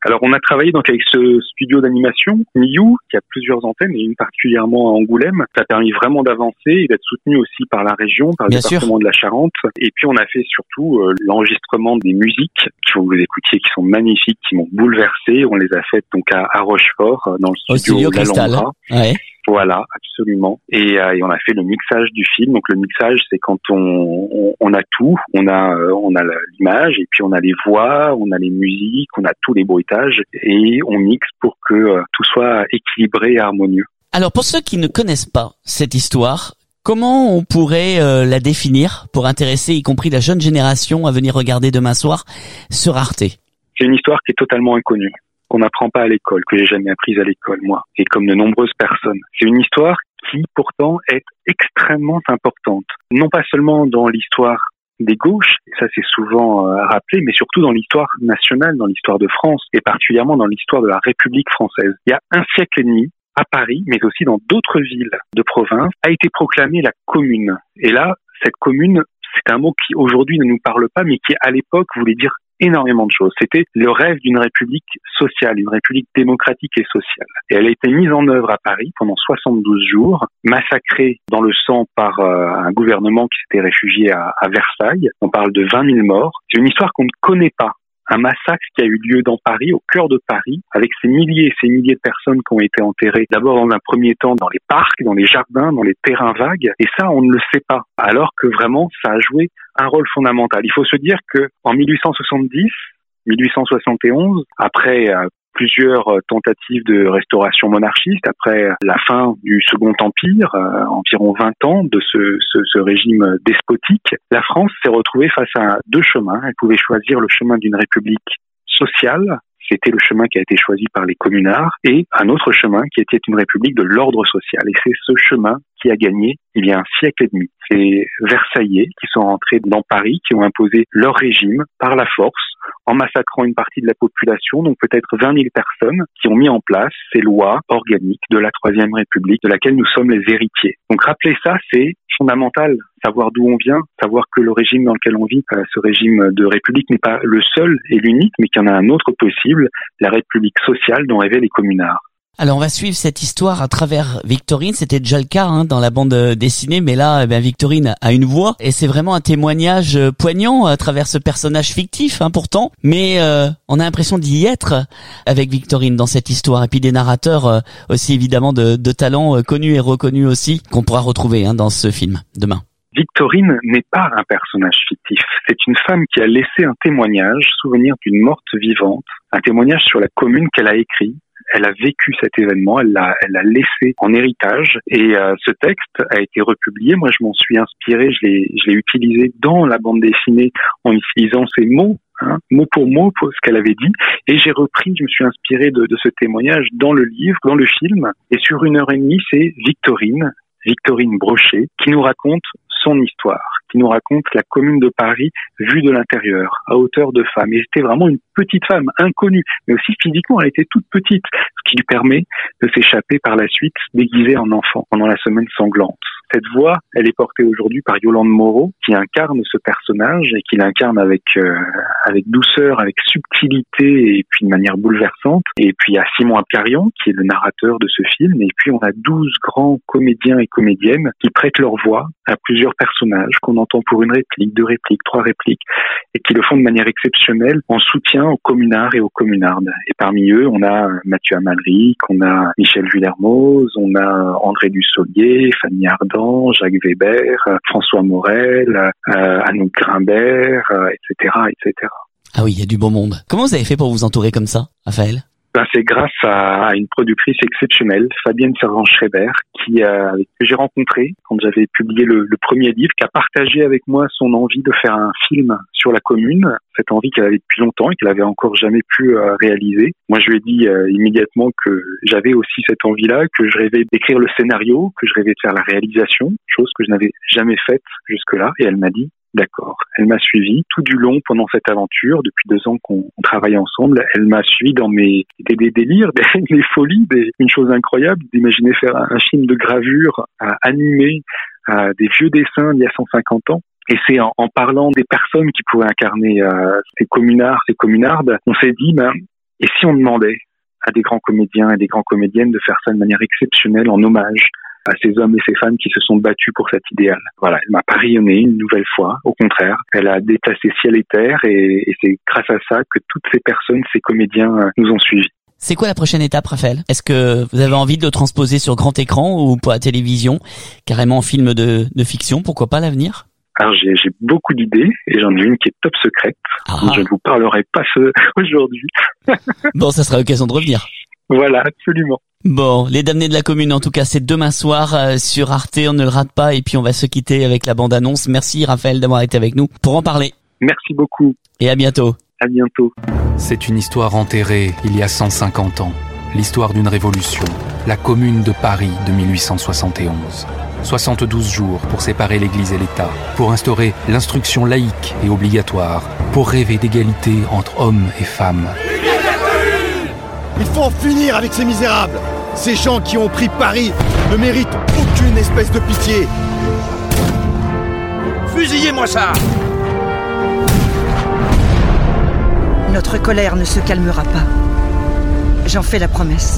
Alors, on a travaillé donc avec ce studio d'animation, Miyu, qui a plusieurs antennes, et une particulièrement à Angoulême. Ça a permis vraiment d'avancer et d'être soutenu aussi par la région, par le Bien département sûr. de la Charente. Et puis, on a fait surtout euh, l'enregistrement des musiques qu'il faut que vous écoutiez, qui sont magnifiques, qui m'ont bouleversé. On les a faites donc à, à Rochefort, euh, dans le Au studio, studio Cristal. L'Alhambra. Ouais. Voilà, absolument. Et, euh, et on a fait le mixage du film. Donc le mixage, c'est quand on, on, on a tout, on a euh, on a l'image et puis on a les voix, on a les musiques, on a tous les bruitages et on mixe pour que euh, tout soit équilibré et harmonieux. Alors pour ceux qui ne connaissent pas cette histoire, comment on pourrait euh, la définir pour intéresser y compris la jeune génération à venir regarder demain soir sur Arte? C'est une histoire qui est totalement inconnue, qu'on n'apprend pas à l'école, que j'ai jamais apprise à l'école, moi, et comme de nombreuses personnes. C'est une histoire qui, pourtant, est extrêmement importante. Non pas seulement dans l'histoire des gauches, et ça c'est souvent euh, rappelé, mais surtout dans l'histoire nationale, dans l'histoire de France, et particulièrement dans l'histoire de la République française. Il y a un siècle et demi, à Paris, mais aussi dans d'autres villes de province, a été proclamée la commune. Et là, cette commune, c'est un mot qui aujourd'hui ne nous parle pas, mais qui à l'époque voulait dire énormément de choses. C'était le rêve d'une république sociale, une république démocratique et sociale. Et elle a été mise en œuvre à Paris pendant soixante-douze jours, massacrée dans le sang par euh, un gouvernement qui s'était réfugié à, à Versailles. On parle de vingt mille morts. C'est une histoire qu'on ne connaît pas. Un massacre qui a eu lieu dans Paris, au cœur de Paris, avec ces milliers et ces milliers de personnes qui ont été enterrées, d'abord dans un premier temps dans les parcs, dans les jardins, dans les terrains vagues, et ça on ne le sait pas, alors que vraiment ça a joué un rôle fondamental. Il faut se dire que en mille huit cent soixante-dix, mille huit cent soixante et onze, après euh, plusieurs tentatives de restauration monarchiste, après la fin du Second Empire, euh, environ vingt ans de ce, ce, ce régime despotique, la France s'est retrouvée face à deux chemins. Elle pouvait choisir le chemin d'une république sociale, c'était le chemin qui a été choisi par les communards, et un autre chemin qui était une république de l'ordre social. Et c'est ce chemin qui a gagné il y a un siècle et demi. C'est Versaillais qui sont rentrés dans Paris, qui ont imposé leur régime par la force, en massacrant une partie de la population, donc peut-être vingt mille personnes, qui ont mis en place ces lois organiques de la Troisième République, de laquelle nous sommes les héritiers. Donc rappeler ça, c'est fondamental, savoir d'où on vient, savoir que le régime dans lequel on vit, euh, ce régime de République n'est pas le seul et l'unique, mais qu'il y en a un autre possible, la République sociale dont rêvaient les communards. Alors on va suivre cette histoire à travers Victorine, c'était déjà le cas hein, dans la bande dessinée, mais là eh bien, Victorine a une voix et c'est vraiment un témoignage poignant à travers ce personnage fictif hein, pourtant, mais euh, on a l'impression d'y être avec Victorine dans cette histoire et puis des narrateurs euh, aussi évidemment de, de talents euh, connus et reconnus aussi qu'on pourra retrouver hein, dans ce film demain. Victorine n'est pas un personnage fictif, c'est une femme qui a laissé un témoignage, souvenir d'une morte vivante, un témoignage sur la commune qu'elle a écrit. Elle a vécu cet événement, elle l'a, elle l'a laissé en héritage et euh, ce texte a été republié. Moi, je m'en suis inspiré, je l'ai, je l'ai utilisé dans la bande dessinée en utilisant ces mots, hein, mot pour mot, pour ce qu'elle avait dit. Et j'ai repris, je me suis inspiré de, de ce témoignage dans le livre, dans le film. Et sur une heure et demie, c'est Victorine, Victorine Brochet, qui nous raconte son histoire, qui nous raconte la commune de Paris vue de l'intérieur, à hauteur de femme. Et c'était vraiment une petite femme, inconnue, mais aussi physiquement, elle était toute petite, ce qui lui permet de s'échapper par la suite déguisée en enfant pendant la semaine sanglante. Cette voix, elle est portée aujourd'hui par Yolande Moreau, qui incarne ce personnage et qui l'incarne avec euh, avec douceur, avec subtilité et puis de manière bouleversante. Et puis il y a Simon Abkarian, qui est le narrateur de ce film. Et puis on a douze grands comédiens et comédiennes qui prêtent leur voix à plusieurs personnages qu'on entend pour une réplique, deux répliques, trois répliques, et qui le font de manière exceptionnelle en soutien aux communards et aux communardes. Et parmi eux, on a Mathieu Amalric, on a Michel Vuillermoz, on a André Dussolier, Fanny Ardant, Jacques Weber, François Morel, euh, Anouk Grimbert, euh, et cetera, et cetera. Ah oui, il y a du beau monde. Comment vous avez fait pour vous entourer comme ça, Raphaël ? Ben, c'est grâce à une productrice exceptionnelle, Fabienne Servan-Schreiber, qui euh, que j'ai rencontrée quand j'avais publié le, le premier livre, qui a partagé avec moi son envie de faire un film sur la commune, cette envie qu'elle avait depuis longtemps et qu'elle avait encore jamais pu euh, réaliser. Moi, je lui ai dit euh, immédiatement que j'avais aussi cette envie-là, que je rêvais d'écrire le scénario, que je rêvais de faire la réalisation, chose que je n'avais jamais faite jusque-là, et elle m'a dit d'accord. Elle m'a suivi tout du long pendant cette aventure. Depuis deux ans qu'on travaille ensemble, elle m'a suivi dans mes des, des délires, des, des folies, des, une chose incroyable d'imaginer faire un, un film de gravure euh, animé, euh, des vieux dessins d'il y a cent cinquante ans. Et c'est en, en parlant des personnes qui pourraient incarner euh, ces communards, ces communardes, on s'est dit, ben, Et si on demandait à des grands comédiens et des grandes comédiennes de faire ça de manière exceptionnelle en hommage à ces hommes et ces femmes qui se sont battus pour cet idéal. Voilà, elle m'a pas rayonné une nouvelle fois, au contraire, elle a déplacé ciel et terre et, et c'est grâce à ça que toutes ces personnes, ces comédiens euh, nous ont suivis. C'est quoi la prochaine étape, Raphaël? Est-ce que vous avez envie de le transposer sur grand écran ou pour la télévision, carrément en film de, de fiction, pourquoi pas l'avenir? Alors j'ai, j'ai beaucoup d'idées et j'en ai une qui est top secrète. Ah. Je ne vous parlerai pas ce aujourd'hui. Bon, ça sera l'occasion de revenir. Voilà, absolument. Bon, Les Damnés de la Commune, en tout cas, c'est demain soir euh, sur Arte, on ne le rate pas et puis on va se quitter avec la bande-annonce. Merci Raphaël d'avoir été avec nous pour en parler. Merci beaucoup. Et à bientôt. À bientôt. C'est une histoire enterrée il y a cent cinquante ans. L'histoire d'une révolution. La Commune de Paris de mille huit cent soixante et onze. soixante-douze jours pour séparer l'Église et l'État, pour instaurer l'instruction laïque et obligatoire, pour rêver d'égalité entre hommes et femmes. Il faut en finir avec ces misérables. Ces gens qui ont pris Paris ne méritent aucune espèce de pitié. Fusillez-moi ça! Notre colère ne se calmera pas. J'en fais la promesse.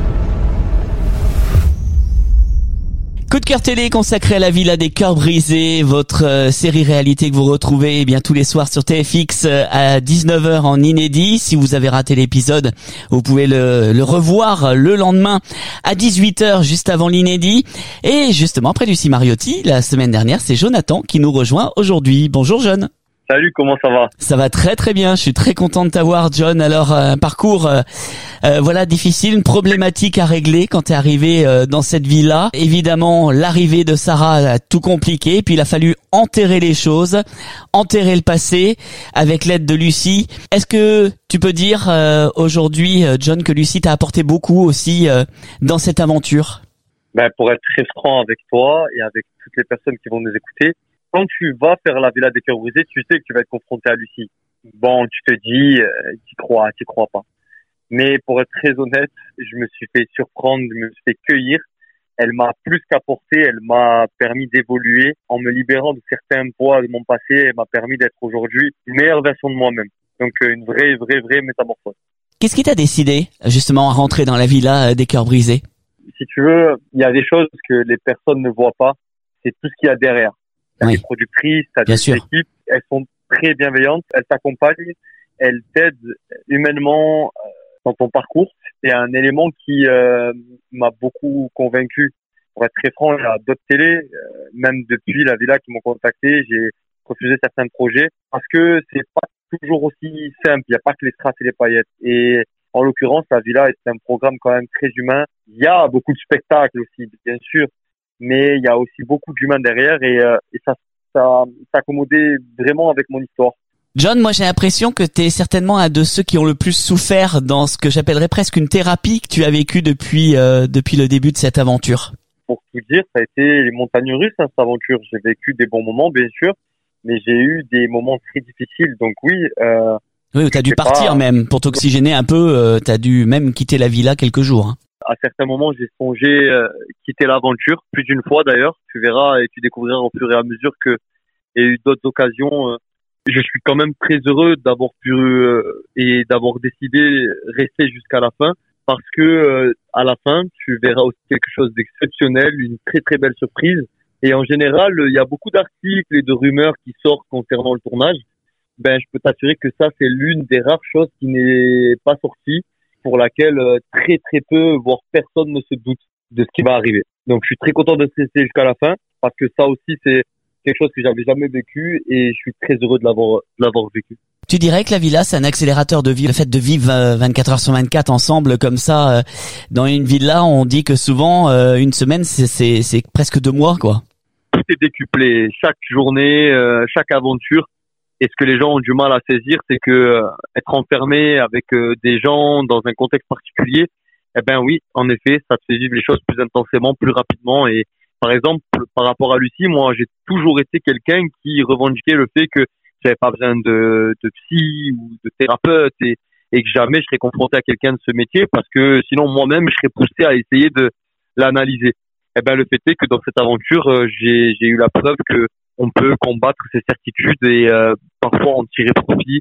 Coup de cœur télé consacré à la Villa des Cœurs Brisés, votre euh, série réalité que vous retrouvez eh bien tous les soirs sur T F X euh, à dix-neuf heures en inédit. Si vous avez raté l'épisode, vous pouvez le, le revoir le lendemain à dix-huit heures juste avant l'inédit. Et justement, après Lucie Mariotti, la semaine dernière, c'est Jonathan qui nous rejoint aujourd'hui. Bonjour John. Salut, comment ça va? Ça va très très bien, je suis très content de t'avoir John. Alors un parcours euh, euh, voilà difficile, une problématique à régler quand t'es arrivé euh, dans cette villa. Évidemment, l'arrivée de Sarah a tout compliqué, puis il a fallu enterrer les choses, enterrer le passé avec l'aide de Lucie. Est-ce que tu peux dire euh, aujourd'hui John que Lucie t'a apporté beaucoup aussi euh, dans cette aventure? Ben pour être très franc avec toi et avec toutes les personnes qui vont nous écouter, quand tu vas faire la Villa des Cœurs Brisés, tu sais que tu vas être confronté à Lucie. Bon, tu te dis, euh, t'y crois, t'y crois pas. Mais pour être très honnête, je me suis fait surprendre, je me suis fait cueillir. Elle m'a plus qu'apporté, elle m'a permis d'évoluer en me libérant de certains poids de mon passé. Elle m'a permis d'être aujourd'hui une meilleure version de moi-même. Donc euh, une vraie, vraie, vraie métamorphose. Qu'est-ce qui t'a décidé justement à rentrer dans la Villa des Cœurs Brisés? Si tu veux, il y a des choses que les personnes ne voient pas. C'est tout ce qu'il y a derrière. T'as oui. des productrices, t'as des sûr. équipes, elles sont très bienveillantes, elles t'accompagnent, elles t'aident humainement euh, dans ton parcours. C'est un élément qui euh, m'a beaucoup convaincu. Pour être très franc, il y a d'autres télés, euh, même depuis la Villa qui m'ont contacté, j'ai refusé certains projets parce que c'est pas toujours aussi simple. Il n'y a pas que les strass et les paillettes. Et en l'occurrence, la Villa est un programme quand même très humain. Il y a beaucoup de spectacles aussi, bien sûr. Mais il y a aussi beaucoup d'humains derrière et, euh, et ça, ça s'accommodait vraiment avec mon histoire. John, moi j'ai l'impression que tu es certainement un de ceux qui ont le plus souffert dans ce que j'appellerais presque une thérapie que tu as vécue depuis euh, depuis le début de cette aventure. Pour tout dire, ça a été les montagnes russes, hein, cette aventure. J'ai vécu des bons moments, bien sûr, mais j'ai eu des moments très difficiles. Donc oui. Euh, oui, t'as dû partir pas... même pour t'oxygéner un peu. Euh, t'as dû même quitter la villa quelques jours. Hein. À certains moments, j'ai songé euh, quitter l'aventure, plus d'une fois d'ailleurs. Tu verras et tu découvriras au fur et à mesure que il y a eu d'autres occasions. Euh, je suis quand même très heureux d'avoir pu euh, et d'avoir décidé rester jusqu'à la fin, parce que euh, à la fin, tu verras aussi quelque chose d'exceptionnel, une très très belle surprise. Et en général, il y a beaucoup d'articles et de rumeurs qui sortent concernant le tournage. Ben, je peux t'assurer que ça, c'est l'une des rares choses qui n'est pas sortie, pour laquelle euh, très très peu, voire personne ne se doute de ce qui va arriver. Donc je suis très content de rester jusqu'à la fin, parce que ça aussi c'est quelque chose que j'avais jamais vécu et je suis très heureux de l'avoir, de l'avoir vécu. Tu dirais que la villa c'est un accélérateur de vie, le fait de vivre vingt-quatre heures sur vingt-quatre ensemble comme ça, euh, dans une villa, on dit que souvent euh, une semaine c'est, c'est, c'est presque deux mois quoi. Tout est décuplé, chaque journée, euh, chaque aventure. Et ce que les gens ont du mal à saisir, c'est que euh, être enfermé avec euh, des gens dans un contexte particulier, eh ben oui, en effet, ça te fait vivre les choses plus intensément, plus rapidement. Et par exemple, par rapport à Lucie, moi, j'ai toujours été quelqu'un qui revendiquait le fait que j'avais pas besoin de, de psy ou de thérapeute et, et que jamais je serais confronté à quelqu'un de ce métier, parce que sinon moi-même, je serais poussé à essayer de l'analyser. Eh ben le fait est que dans cette aventure, euh, j'ai, j'ai eu la preuve que on peut combattre ces certitudes et euh, parfois en tirer profit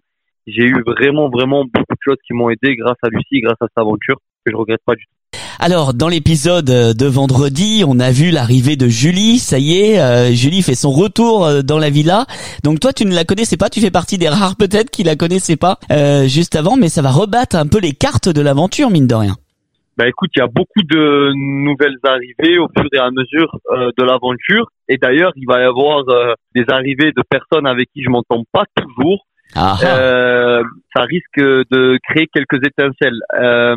j'ai eu vraiment, vraiment beaucoup de choses qui m'ont aidé grâce à Lucie, grâce à cette aventure, que je regrette pas du tout. Alors, dans l'épisode de vendredi, on a vu l'arrivée de Julie. Ça y est, euh, Julie fait son retour dans la villa. Donc toi, tu ne la connaissais pas. Tu fais partie des rares peut-être qui la connaissaient pas euh, juste avant, mais ça va rebattre un peu les cartes de l'aventure, mine de rien. Bah écoute, il y a beaucoup de nouvelles arrivées au fur et à mesure euh, de l'aventure. Et d'ailleurs, il va y avoir euh, des arrivées de personnes avec qui je m'entends pas toujours. Ah. Euh, ça risque de créer quelques étincelles. Euh,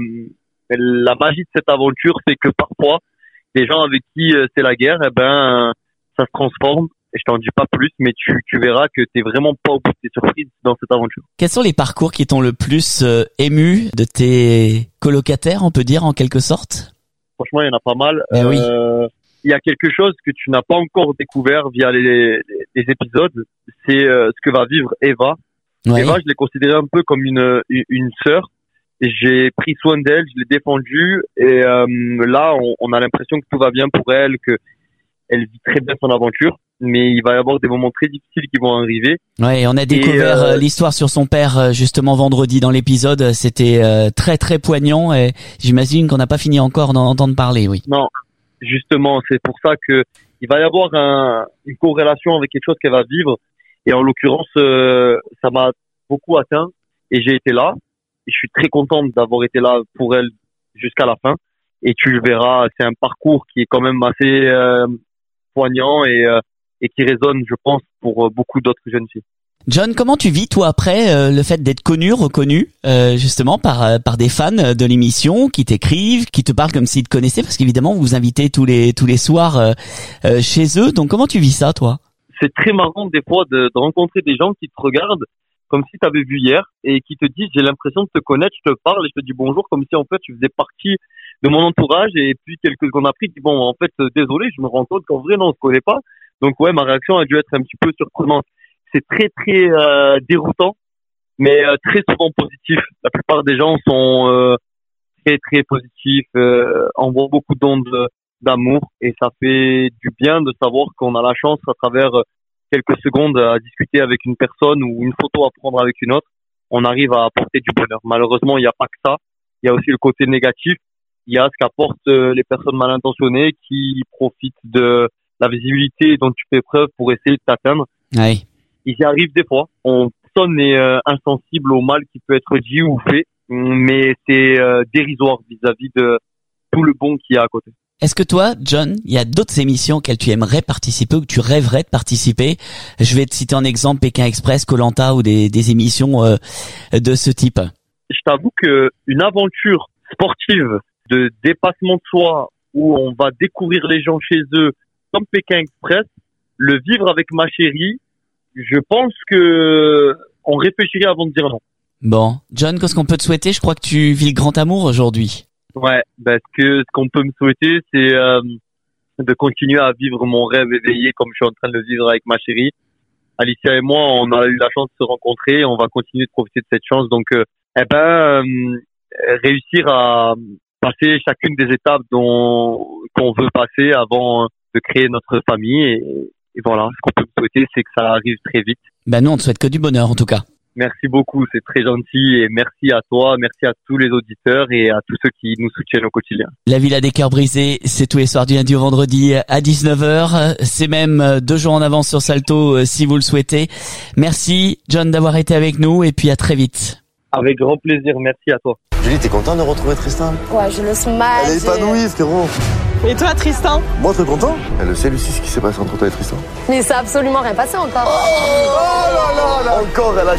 la magie de cette aventure, c'est que parfois, les gens avec qui euh, c'est la guerre, eh ben, ça se transforme. Et je t'en dis pas plus, mais tu, tu verras que t'es vraiment pas au bout de tes surprises dans cette aventure. Quels sont les parcours qui t'ont le plus euh, ému de tes colocataires, on peut dire, en quelque sorte? Franchement, il y en a pas mal. Eh oui. Euh, il y a quelque chose que tu n'as pas encore découvert via les, les, les épisodes, c'est euh, ce que va vivre Eva. Ouais. Eva, je l'ai considérée un peu comme une, une, une sœur. J'ai pris soin d'elle, je l'ai défendue, et euh, là, on, on a l'impression que tout va bien pour elle, que elle vit très bien son aventure, mais il va y avoir des moments très difficiles qui vont arriver. Ouais, on a découvert euh, l'histoire sur son père justement vendredi dans l'épisode. C'était euh, très très poignant, et j'imagine qu'on n'a pas fini encore d'en entendre parler, oui. Non, justement, c'est pour ça que il va y avoir un, une corrélation avec quelque chose qu'elle va vivre, et en l'occurrence, euh, ça m'a beaucoup atteint, et j'ai été là. Et je suis très contente d'avoir été là pour elle jusqu'à la fin. Et tu le verras, c'est un parcours qui est quand même assez euh, poignant et, euh, et qui résonne, je pense, pour beaucoup d'autres jeunes filles. John, comment tu vis toi après euh, le fait d'être connu, reconnu, euh, justement par euh, par des fans de l'émission qui t'écrivent, qui te parlent comme s'ils te connaissaient, parce qu'évidemment vous vous invitez tous les tous les soirs euh, euh, chez eux. Donc comment tu vis ça, toi? C'est très marrant des fois de, de rencontrer des gens qui te regardent comme si tu avais vu hier et qui te disent j'ai l'impression de te connaître, je te parle et je te dis bonjour comme si en fait tu faisais partie de mon entourage, et puis quelques secondes après tu dis bon en fait désolé, je me rends compte qu'en vrai non on se connaît pas. Donc ouais, ma réaction a dû être un petit peu surprenante. C'est très très euh, déroutant, mais euh, très souvent positif. La plupart des gens sont euh, très très positifs, euh, envoient beaucoup d'ondes d'amour, et ça fait du bien de savoir qu'on a la chance à travers quelques secondes à discuter avec une personne ou une photo à prendre avec une autre, on arrive à apporter du bonheur. Malheureusement, il n'y a pas que ça. Il y a aussi le côté négatif. Il y a ce qu'apportent les personnes mal intentionnées qui profitent de la visibilité dont tu fais preuve pour essayer de t'atteindre. Oui. Il y arrive des fois. On, personne n'est euh, insensible au mal qui peut être dit ou fait, mais c'est euh, dérisoire vis-à-vis de tout le bon qu'il y a à côté. Est-ce que toi, John, il y a d'autres émissions auxquelles tu aimerais participer ou que tu rêverais de participer? Je vais te citer en exemple Pékin Express, Koh-Lanta ou des, des émissions euh, de ce type. Je t'avoue que une aventure sportive de dépassement de soi où on va découvrir les gens chez eux comme Pékin Express, le vivre avec ma chérie, je pense que on réfléchirait avant de dire non. Bon, John, qu'est-ce qu'on peut te souhaiter? Je crois que tu vis le grand amour aujourd'hui. Ouais, parce que ce qu'on peut me souhaiter, c'est euh, de continuer à vivre mon rêve éveillé comme je suis en train de le vivre avec ma chérie. Alicia et moi, on a eu la chance de se rencontrer, on va continuer de profiter de cette chance. Donc, euh, eh ben, euh, réussir à passer chacune des étapes dont qu'on veut passer avant de créer notre famille. Et, et voilà, ce qu'on peut me souhaiter, c'est que ça arrive très vite. Ben nous, on te souhaite que du bonheur en tout cas. Merci beaucoup, c'est très gentil, et merci à toi, merci à tous les auditeurs et à tous ceux qui nous soutiennent au quotidien. La Villa des Cœurs Brisés, c'est tous les soirs du lundi au vendredi à dix-neuf heures. C'est même deux jours en avance sur Salto si vous le souhaitez. Merci John d'avoir été avec nous, et puis à très vite. Avec grand plaisir, merci à toi. Julie, t'es content de retrouver Tristan? Ouais, je le sens mal. Elle est épanouie, frérot. Et toi, Tristan? Moi, très content. Elle le sait, Lucie, ce qui s'est passé entre toi et Tristan. Mais ça a absolument rien passé encore. Oh, oh là là là. Encore, elle a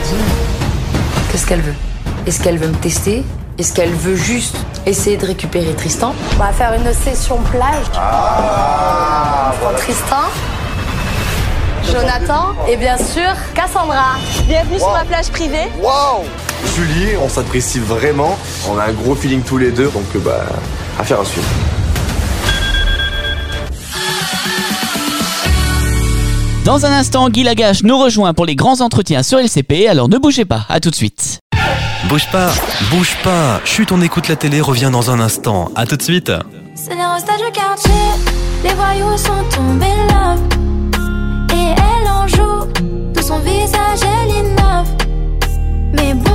dit. Qu'est-ce qu'elle veut? Est-ce qu'elle veut me tester? Est-ce qu'elle veut juste essayer de récupérer Tristan? On va faire une session plage. Ah, voilà. Tristan, Jonathan et bien sûr Cassandra. Bienvenue wow. sur ma plage privée. Waouh! Julie, on s'apprécie vraiment. On a un gros feeling tous les deux, donc bah, affaire à suivre. Dans un instant, Guy Lagache nous rejoint pour les grands entretiens sur L C P, alors ne bougez pas, à tout de suite. Bouge pas, bouge pas, chut, on écoute la télé, revient dans un instant, à tout de suite. C'est les restes du quartier, les voyous sont tombés là, et elle en joue, de son visage elle innove, mais bon.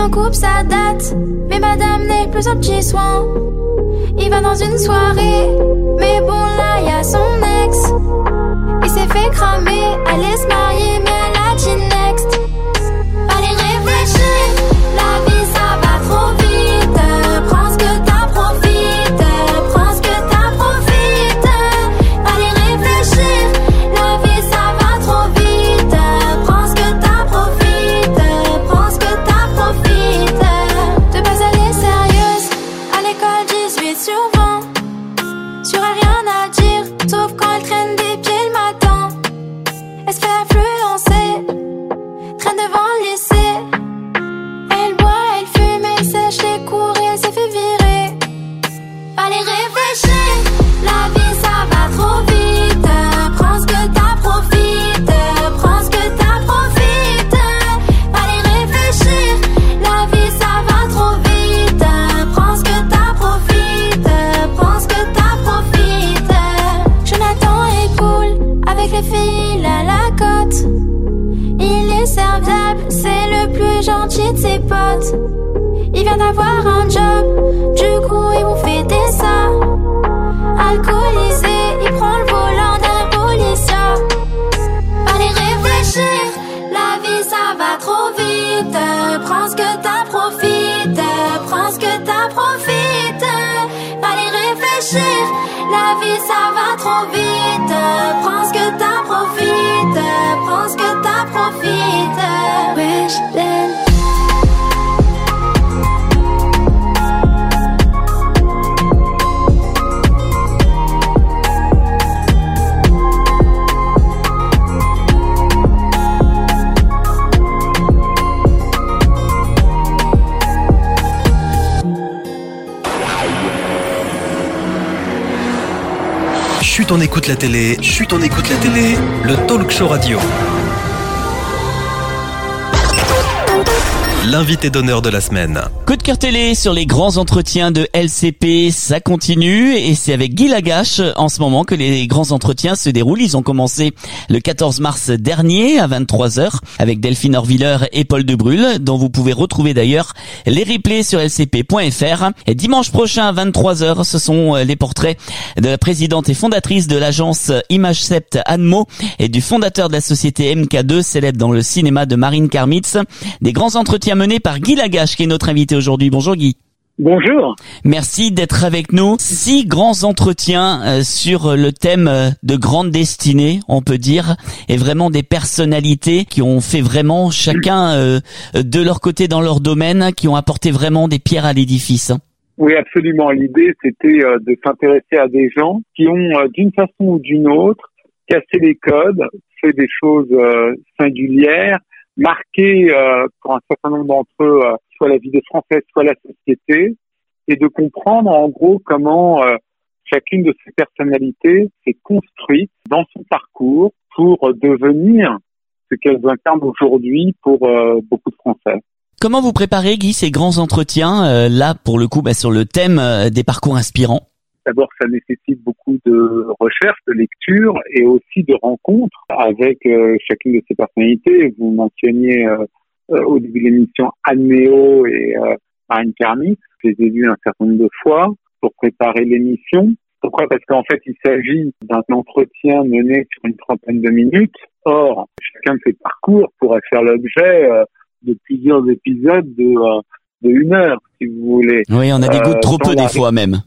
en couple ça date, mais madame n'est plus un petit soin. Il va dans une soirée, mais bon là y a son ex. Il s'est fait cramer, allait se marier, mais elle a dit next. Allez réfléchir, la vie ça va trop vite. Prends ce que t'as, profite. Prends ce que t'as, profite. Allez réfléchir, la vie ça va trop vite. Prends ce que t'as, profite. Prends ce que t'as, profite. De base elle est sérieuse, à l'école dix-huit sur vingt. Sur elle rien à dire, sauf quand elle traîne des pieds le matin. Elle se fait influencer, traîne devant le lycée. Elle boit, elle fume, elle sèche les cours et elle s'est fait virer. Allez réfléchir, la vie ça va trop vite. Prends ce que t'as, profite. Prends ce que t'as, profite. Allez réfléchir, la vie ça va trop vite. Prends ce que t'as, profite. Prends ce que t'as, profite. Jonathan est cool, avec les filles à la côte. Il est serviable, c'est le plus gentil de ses potes. Il vient d'avoir un job, du coup ils vont fêter ça. Alcoolisé, il prend le volant d'un policier. Allez réfléchir, la vie ça va trop vite. Prends ce que t'as, profite. Prends ce que t'as, profite. Allez réfléchir, la vie ça va trop vite. Prends ce que t'as, profite. Prends ce que t'as, profite. Wish then. Chut, on écoute la télé, chut, on écoute la télé, le talk show radio. L'invité d'honneur de la semaine. Coup de cœur télé sur les grands entretiens de L C P, ça continue et c'est avec Guy Lagache en ce moment que les grands entretiens se déroulent. Ils ont commencé le quatorze mars dernier à vingt-trois heures avec Delphine Orviller et Paul Debrul, dont vous pouvez retrouver d'ailleurs les replays sur L C P point F R. Et dimanche prochain à vingt-trois heures, ce sont les portraits de la présidente et fondatrice de l'agence ImageSept Anmo et du fondateur de la société M K deux, célèbre dans le cinéma, de Marine Karmitz. Des grands entretiens menés par Guy Lagache qui est notre invité aujourd'hui. Bonjour Guy. Bonjour. Merci d'être avec nous. Six grands entretiens euh, sur le thème euh, de grande destinée, on peut dire, et vraiment des personnalités qui ont fait vraiment chacun euh, de leur côté dans leur domaine, qui ont apporté vraiment des pierres à l'édifice. Oui, absolument. L'idée, c'était euh, de s'intéresser à des gens qui ont, euh, d'une façon ou d'une autre, cassé les codes, fait des choses euh, singulières, marqué euh, pour un certain nombre d'entre eux euh, soit la vie des Français, soit la société, et de comprendre en gros comment euh, chacune de ces personnalités s'est construite dans son parcours pour devenir ce qu'elles incarnent aujourd'hui pour euh, beaucoup de Français. Comment vous préparez, Guy, ces grands entretiens, euh, là pour le coup bah, sur le thème euh, des parcours inspirants? D'abord, ça nécessite beaucoup de recherche, de lecture et aussi de rencontres avec euh, chacune de ces personnalités. Vous mentionniez euh, euh, au début de l'émission Anne Méo et euh, Marine Karmitz. Je les ai vus un certain nombre de fois pour préparer l'émission. Pourquoi ? Parce qu'en fait, il s'agit d'un entretien mené sur une trentaine de minutes. Or, chacun de ces parcours pourrait faire l'objet euh, de plusieurs épisodes de, euh, de une heure, si vous voulez. Oui, on a des gouttes trop peu des fois même.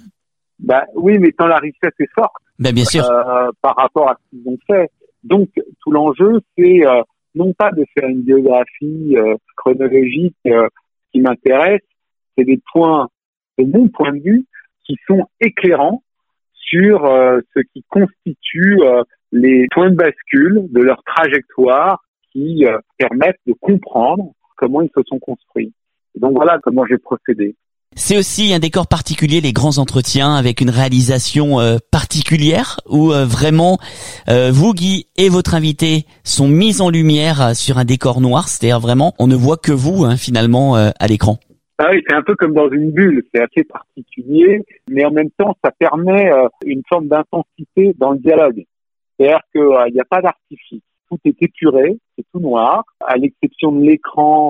Bah oui, mais tant la richesse est forte. Ben bien sûr. Euh, par rapport à ce qu'ils ont fait. Donc tout l'enjeu, c'est euh, non pas de faire une biographie euh, chronologique euh, qui m'intéresse, c'est des points, de mon point de vue, qui sont éclairants sur euh, ce qui constitue euh, les points de bascule de leur trajectoire, qui euh, permettent de comprendre comment ils se sont construits. Et donc voilà comment j'ai procédé. C'est aussi un décor particulier, les grands entretiens, avec une réalisation euh, particulière, où euh, vraiment, euh, vous, Guy, et votre invité sont mis en lumière sur un décor noir, c'est-à-dire vraiment, on ne voit que vous, hein, finalement, euh, à l'écran. Ah oui, c'est un peu comme dans une bulle, c'est assez particulier, mais en même temps, ça permet euh, une forme d'intensité dans le dialogue. C'est-à-dire qu'il n'y euh, a pas d'artifice, tout est épuré, c'est tout noir, à l'exception de l'écran, euh,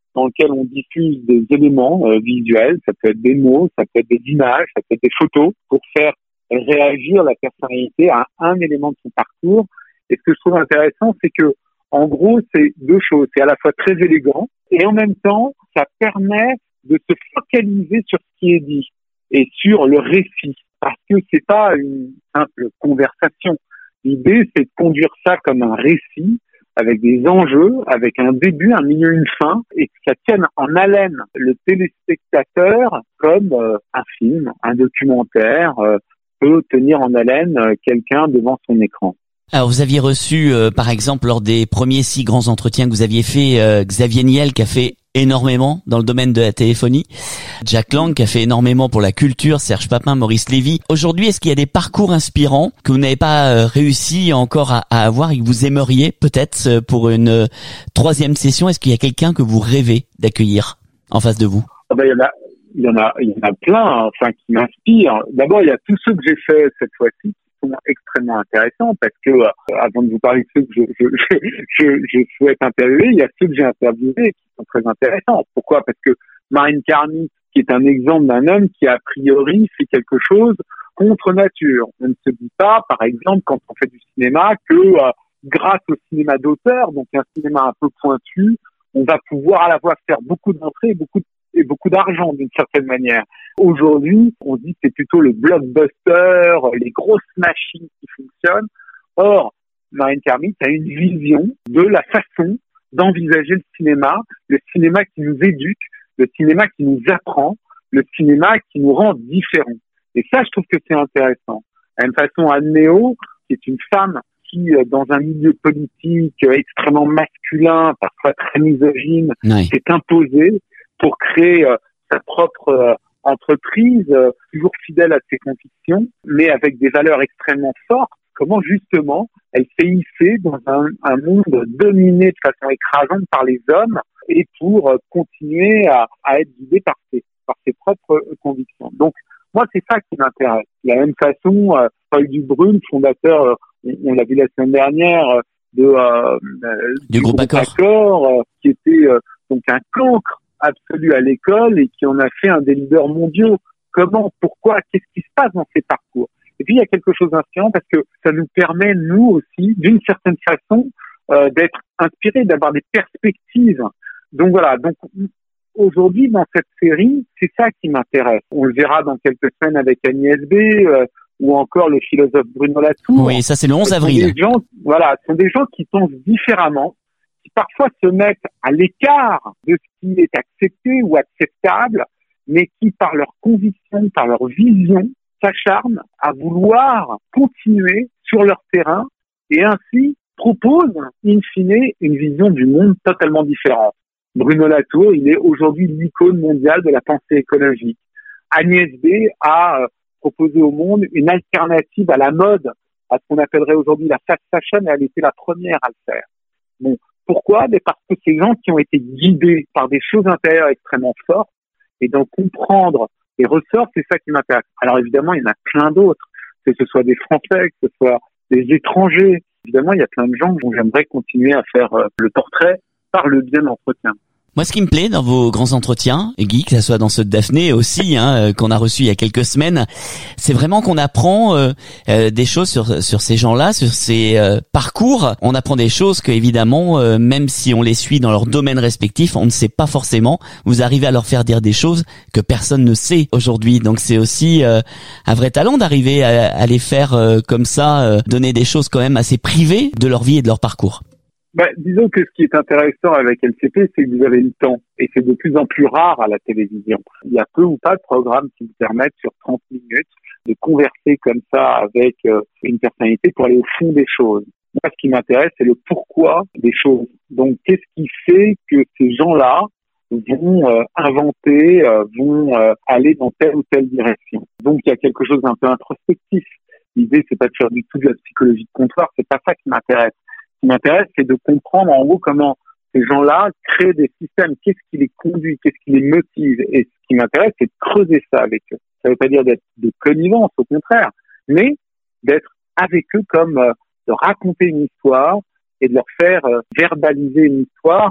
dans lequel on diffuse des éléments euh, visuels, ça peut être des mots, ça peut être des images, ça peut être des photos, pour faire réagir la personnalité à un élément de son parcours. Et ce que je trouve intéressant, c'est que, en gros, c'est deux choses. C'est à la fois très élégant et en même temps, ça permet de se focaliser sur ce qui est dit et sur le récit. Parce que c'est pas une simple conversation. L'idée, c'est de conduire ça comme un récit avec des enjeux, avec un début, un milieu, une fin, et que ça tienne en haleine le téléspectateur comme euh, un film, un documentaire euh, peut tenir en haleine euh, quelqu'un devant son écran. Alors vous aviez reçu, euh, par exemple, lors des premiers six grands entretiens que vous aviez fait, euh, Xavier Niel qui a fait énormément dans le domaine de la téléphonie, Jack Lang qui a fait énormément pour la culture, Serge Papin, Maurice Lévy. Aujourd'hui, est-ce qu'il y a des parcours inspirants que vous n'avez pas euh, réussi encore à, à avoir et que vous aimeriez peut-être euh, pour une euh, troisième session? Est-ce qu'il y a quelqu'un que vous rêvez d'accueillir en face de vous? Ah ben, il y en a, il y en a, il y en a plein, enfin, qui m'inspirent. D'abord, il y a tous ceux que j'ai fait cette fois-ci sont extrêmement intéressants parce que euh, avant de vous parler de ceux que je, je, je, je, je souhaite interviewer, il y a ceux que j'ai interviewés qui sont très intéressants. Pourquoi? Parce que Marine Karni, qui est un exemple d'un homme qui a priori fait quelque chose contre nature. On ne se dit pas, par exemple, quand on fait du cinéma, que euh, grâce au cinéma d'auteur, donc un cinéma un peu pointu, on va pouvoir à la fois faire beaucoup d'entrées et beaucoup de et beaucoup d'argent d'une certaine manière. Aujourd'hui, on dit que c'est plutôt le blockbuster, les grosses machines qui fonctionnent. Or, Marine Karmi a une vision de la façon d'envisager le cinéma, le cinéma qui nous éduque, le cinéma qui nous apprend, le cinéma qui nous rend différents. Et ça, je trouve que c'est intéressant. À une façon, Anne Méo, qui est une femme qui, dans un milieu politique extrêmement masculin, parfois très misogyne, oui. s'est imposée pour créer euh, sa propre euh, entreprise, euh, toujours fidèle à ses convictions, mais avec des valeurs extrêmement fortes. Comment justement elle s'est hissée dans un, un monde dominé de façon écrasante par les hommes et pour euh, continuer à, à être guidée par ses, par ses propres euh, convictions. Donc moi c'est ça qui m'intéresse. De la même façon, euh, Paul Dubrul, fondateur, euh, on, on l'a vu la semaine dernière, euh, de, euh, du, du groupe Accord, Accord euh, qui était euh, donc un cancre absolu à l'école et qui en a fait un des leaders mondiaux. Comment, pourquoi, qu'est-ce qui se passe dans ces parcours? Et puis il y a quelque chose d'inspirant parce que ça nous permet, nous aussi, d'une certaine façon, euh, d'être inspirés, d'avoir des perspectives. Donc voilà, donc aujourd'hui dans cette série, c'est ça qui m'intéresse. On le verra dans quelques semaines avec Agnès B, euh, ou encore le philosophe Bruno Latour. Oui, ça c'est le onze avril. Ce sont des gens, voilà, ce sont des gens qui pensent différemment, qui parfois se mettent à l'écart de ce qui est accepté ou acceptable, mais qui, par leur conviction, par leur vision, s'acharnent à vouloir continuer sur leur terrain et ainsi proposent, in fine, une vision du monde totalement différente. Bruno Latour, il est aujourd'hui l'icône mondiale de la pensée écologique. Agnès B a proposé au monde une alternative à la mode, à ce qu'on appellerait aujourd'hui la fast fashion, et elle était la première à le faire. Bon, pourquoi? Mais parce que ces gens qui ont été guidés par des choses intérieures extrêmement fortes, et d'en comprendre les ressorts, c'est ça qui m'intéresse. Alors évidemment, il y en a plein d'autres, que ce soit des Français, que ce soit des étrangers. Évidemment, il y a plein de gens dont j'aimerais continuer à faire le portrait par le biais de l'entretien. Moi, ce qui me plaît dans vos grands entretiens, Guy, que ça soit dans ceux de Daphné aussi, hein, qu'on a reçu il y a quelques semaines, c'est vraiment qu'on apprend euh, euh, des choses sur sur ces gens-là, sur ces euh, parcours. On apprend des choses que, évidemment, euh, même si on les suit dans leur domaine respectif, on ne sait pas forcément. Vous arrivez à leur faire dire des choses que personne ne sait aujourd'hui. Donc, c'est aussi euh, un vrai talent d'arriver à, à les faire euh, comme ça, euh, donner des choses quand même assez privées de leur vie et de leur parcours. Bah, disons que ce qui est intéressant avec L C P, c'est que vous avez le temps. Et c'est de plus en plus rare à la télévision. Il y a peu ou pas de programmes qui vous permettent sur trente minutes de converser comme ça avec euh, une personnalité pour aller au fond des choses. Moi, ce qui m'intéresse, c'est le pourquoi des choses. Donc, qu'est-ce qui fait que ces gens-là vont euh, inventer, euh, vont euh, aller dans telle ou telle direction. Donc, il y a quelque chose d'un peu introspectif. L'idée, c'est pas de faire du tout de la psychologie de comptoir. C'est pas ça qui m'intéresse. Ce qui m'intéresse, c'est de comprendre en gros comment ces gens-là créent des systèmes, qu'est-ce qui les conduit, qu'est-ce qui les motive. Et ce qui m'intéresse, c'est de creuser ça avec eux. Ça veut pas dire d'être de connivence, au contraire, mais d'être avec eux comme euh, de raconter une histoire et de leur faire euh, verbaliser une histoire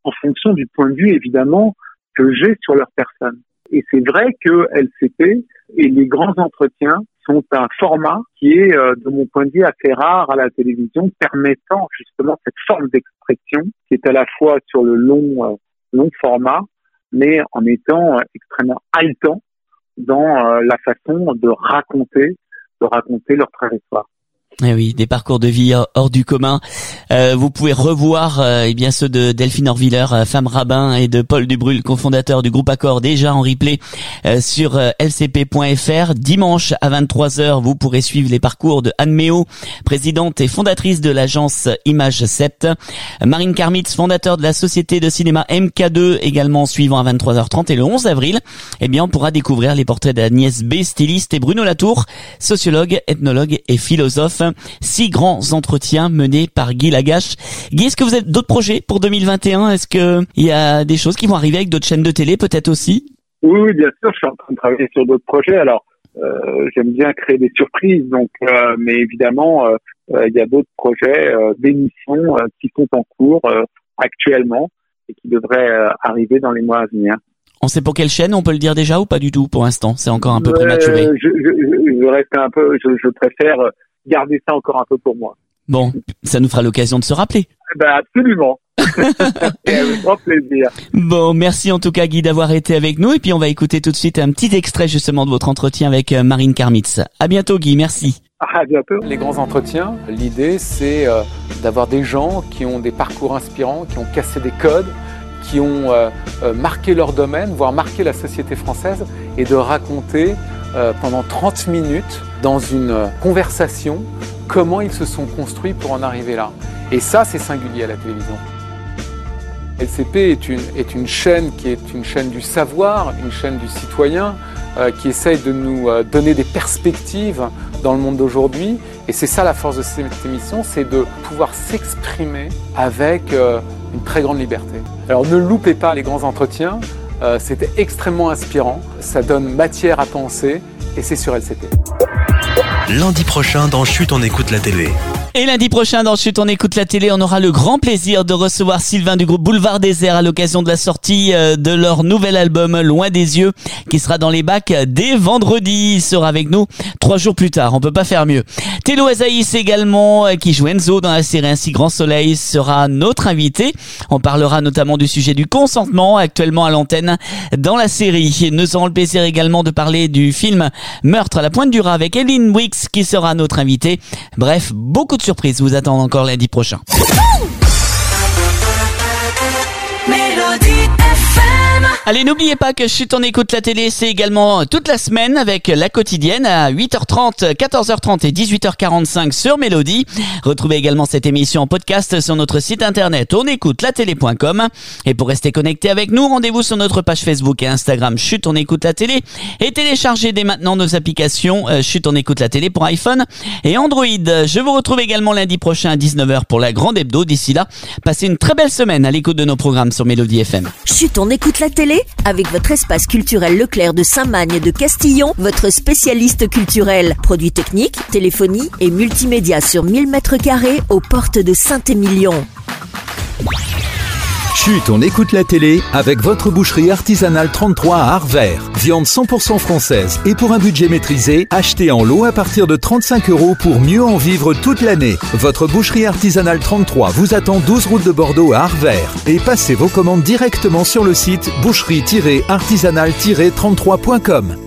en fonction du point de vue évidemment que j'ai sur leur personne. Et c'est vrai que L C P et les grands entretiens sont un format qui est, euh, de mon point de vue, assez rare à la télévision, permettant justement cette forme d'expression qui est à la fois sur le long, euh, long format, mais en étant euh, extrêmement haletant dans euh, la façon de raconter, de raconter leur trajectoire. Eh oui, des parcours de vie hors du commun. Euh, vous pouvez revoir euh, eh bien ceux de Delphine Orviller, euh, femme rabbin, et de Paul Dubrul, cofondateur du groupe Accord, déjà en replay euh, sur euh, L C P point F R. Dimanche à vingt-trois heures, vous pourrez suivre les parcours de Anne Méo, présidente et fondatrice de l'agence Image sept. Marine Karmitz, fondateur de la société de cinéma M K deux, également suivant à vingt-trois heures trente. Et le onze avril, eh bien on pourra découvrir les portraits d'Agnès B, styliste, et Bruno Latour, sociologue, ethnologue et philosophe. Six grands entretiens menés par Guy Lagache. Guy, est-ce que vous avez d'autres projets pour deux mille vingt et un? Est-ce que il y a des choses qui vont arriver avec d'autres chaînes de télé, peut-être aussi? Oui, oui, bien sûr, je suis en train de travailler sur d'autres projets. Alors, euh, j'aime bien créer des surprises, donc, euh, mais évidemment, euh, euh, il y a d'autres projets euh, d'émissions euh, qui sont en cours euh, actuellement et qui devraient euh, arriver dans les mois à venir. On sait pour quelle chaîne, on peut le dire déjà ou pas du tout pour l'instant? C'est encore un peu euh, prématuré. Je, je, je reste un peu, je, je préfère garder ça encore un peu pour moi. Bon, ça nous fera l'occasion de se rappeler. Ben absolument. Et avec grand plaisir. Bon, merci en tout cas Guy d'avoir été avec nous, et puis on va écouter tout de suite un petit extrait justement de votre entretien avec Marine Karmitz. À bientôt Guy, merci. À bientôt. Les grands entretiens, l'idée c'est euh, d'avoir des gens qui ont des parcours inspirants, qui ont cassé des codes, qui ont euh, euh, marqué leur domaine, voire marqué la société française, et de raconter euh, pendant trente minutes dans une euh, conversation comment ils se sont construits pour en arriver là. Et ça, c'est singulier à la télévision. L C P est une, est une chaîne qui est une chaîne du savoir, une chaîne du citoyen, euh, qui essaye de nous euh, donner des perspectives dans le monde d'aujourd'hui. Et c'est ça la force de cette émission, c'est de pouvoir s'exprimer avec euh, une très grande liberté. Alors ne loupez pas les grands entretiens, euh, c'était extrêmement inspirant, ça donne matière à penser, et c'est sur L C P. Lundi prochain dans Chut, on écoute la télé. Et lundi prochain dans Chut, on écoute la télé, on aura le grand plaisir de recevoir Sylvain du groupe Boulevard Désert à l'occasion de la sortie de leur nouvel album Loin des yeux, qui sera dans les bacs dès vendredi. Il sera avec nous trois jours plus tard, on peut pas faire mieux. Télo Azaïs également, qui joue Enzo dans la série Ainsi Grand Soleil, sera notre invité. On parlera notamment du sujet du consentement actuellement à l'antenne dans la série. Nous aurons le plaisir également de parler du film Meurtre à la Pointe du Raz avec Eileen Wicks qui sera notre invitée. Bref, beaucoup de surprises vous attendent encore lundi prochain. Allez, n'oubliez pas que Chut, on écoute la télé, c'est également toute la semaine avec la quotidienne à huit heures trente, quatorze heures trente et dix-huit heures quarante-cinq sur Mélodie. Retrouvez également cette émission en podcast sur notre site internet onécoutelatélé point com. Et pour rester connecté avec nous, rendez-vous sur notre page Facebook et Instagram Chut, on écoute la télé, et téléchargez dès maintenant nos applications euh, Chut, on écoute la télé pour iPhone et Android. Je vous retrouve également lundi prochain à dix-neuf heures pour la grande hebdo. D'ici là, passez une très belle semaine à l'écoute de nos programmes sur Mélodie F M. Chut, on écoute la télé avec votre espace culturel Leclerc de Saint-Magne de Castillon, votre spécialiste culturel. Produits techniques, téléphonie et multimédia sur mille mètres carrés aux portes de Saint-Émilion. Chut, on écoute la télé avec votre boucherie artisanale trente-trois à Arvert. Viande cent pour cent française et pour un budget maîtrisé, achetez en lot à partir de trente-cinq euros pour mieux en vivre toute l'année. Votre boucherie artisanale trente-trois vous attend douze route de Bordeaux à Arvert. Et passez vos commandes directement sur le site boucherie artisanale trente-trois point com.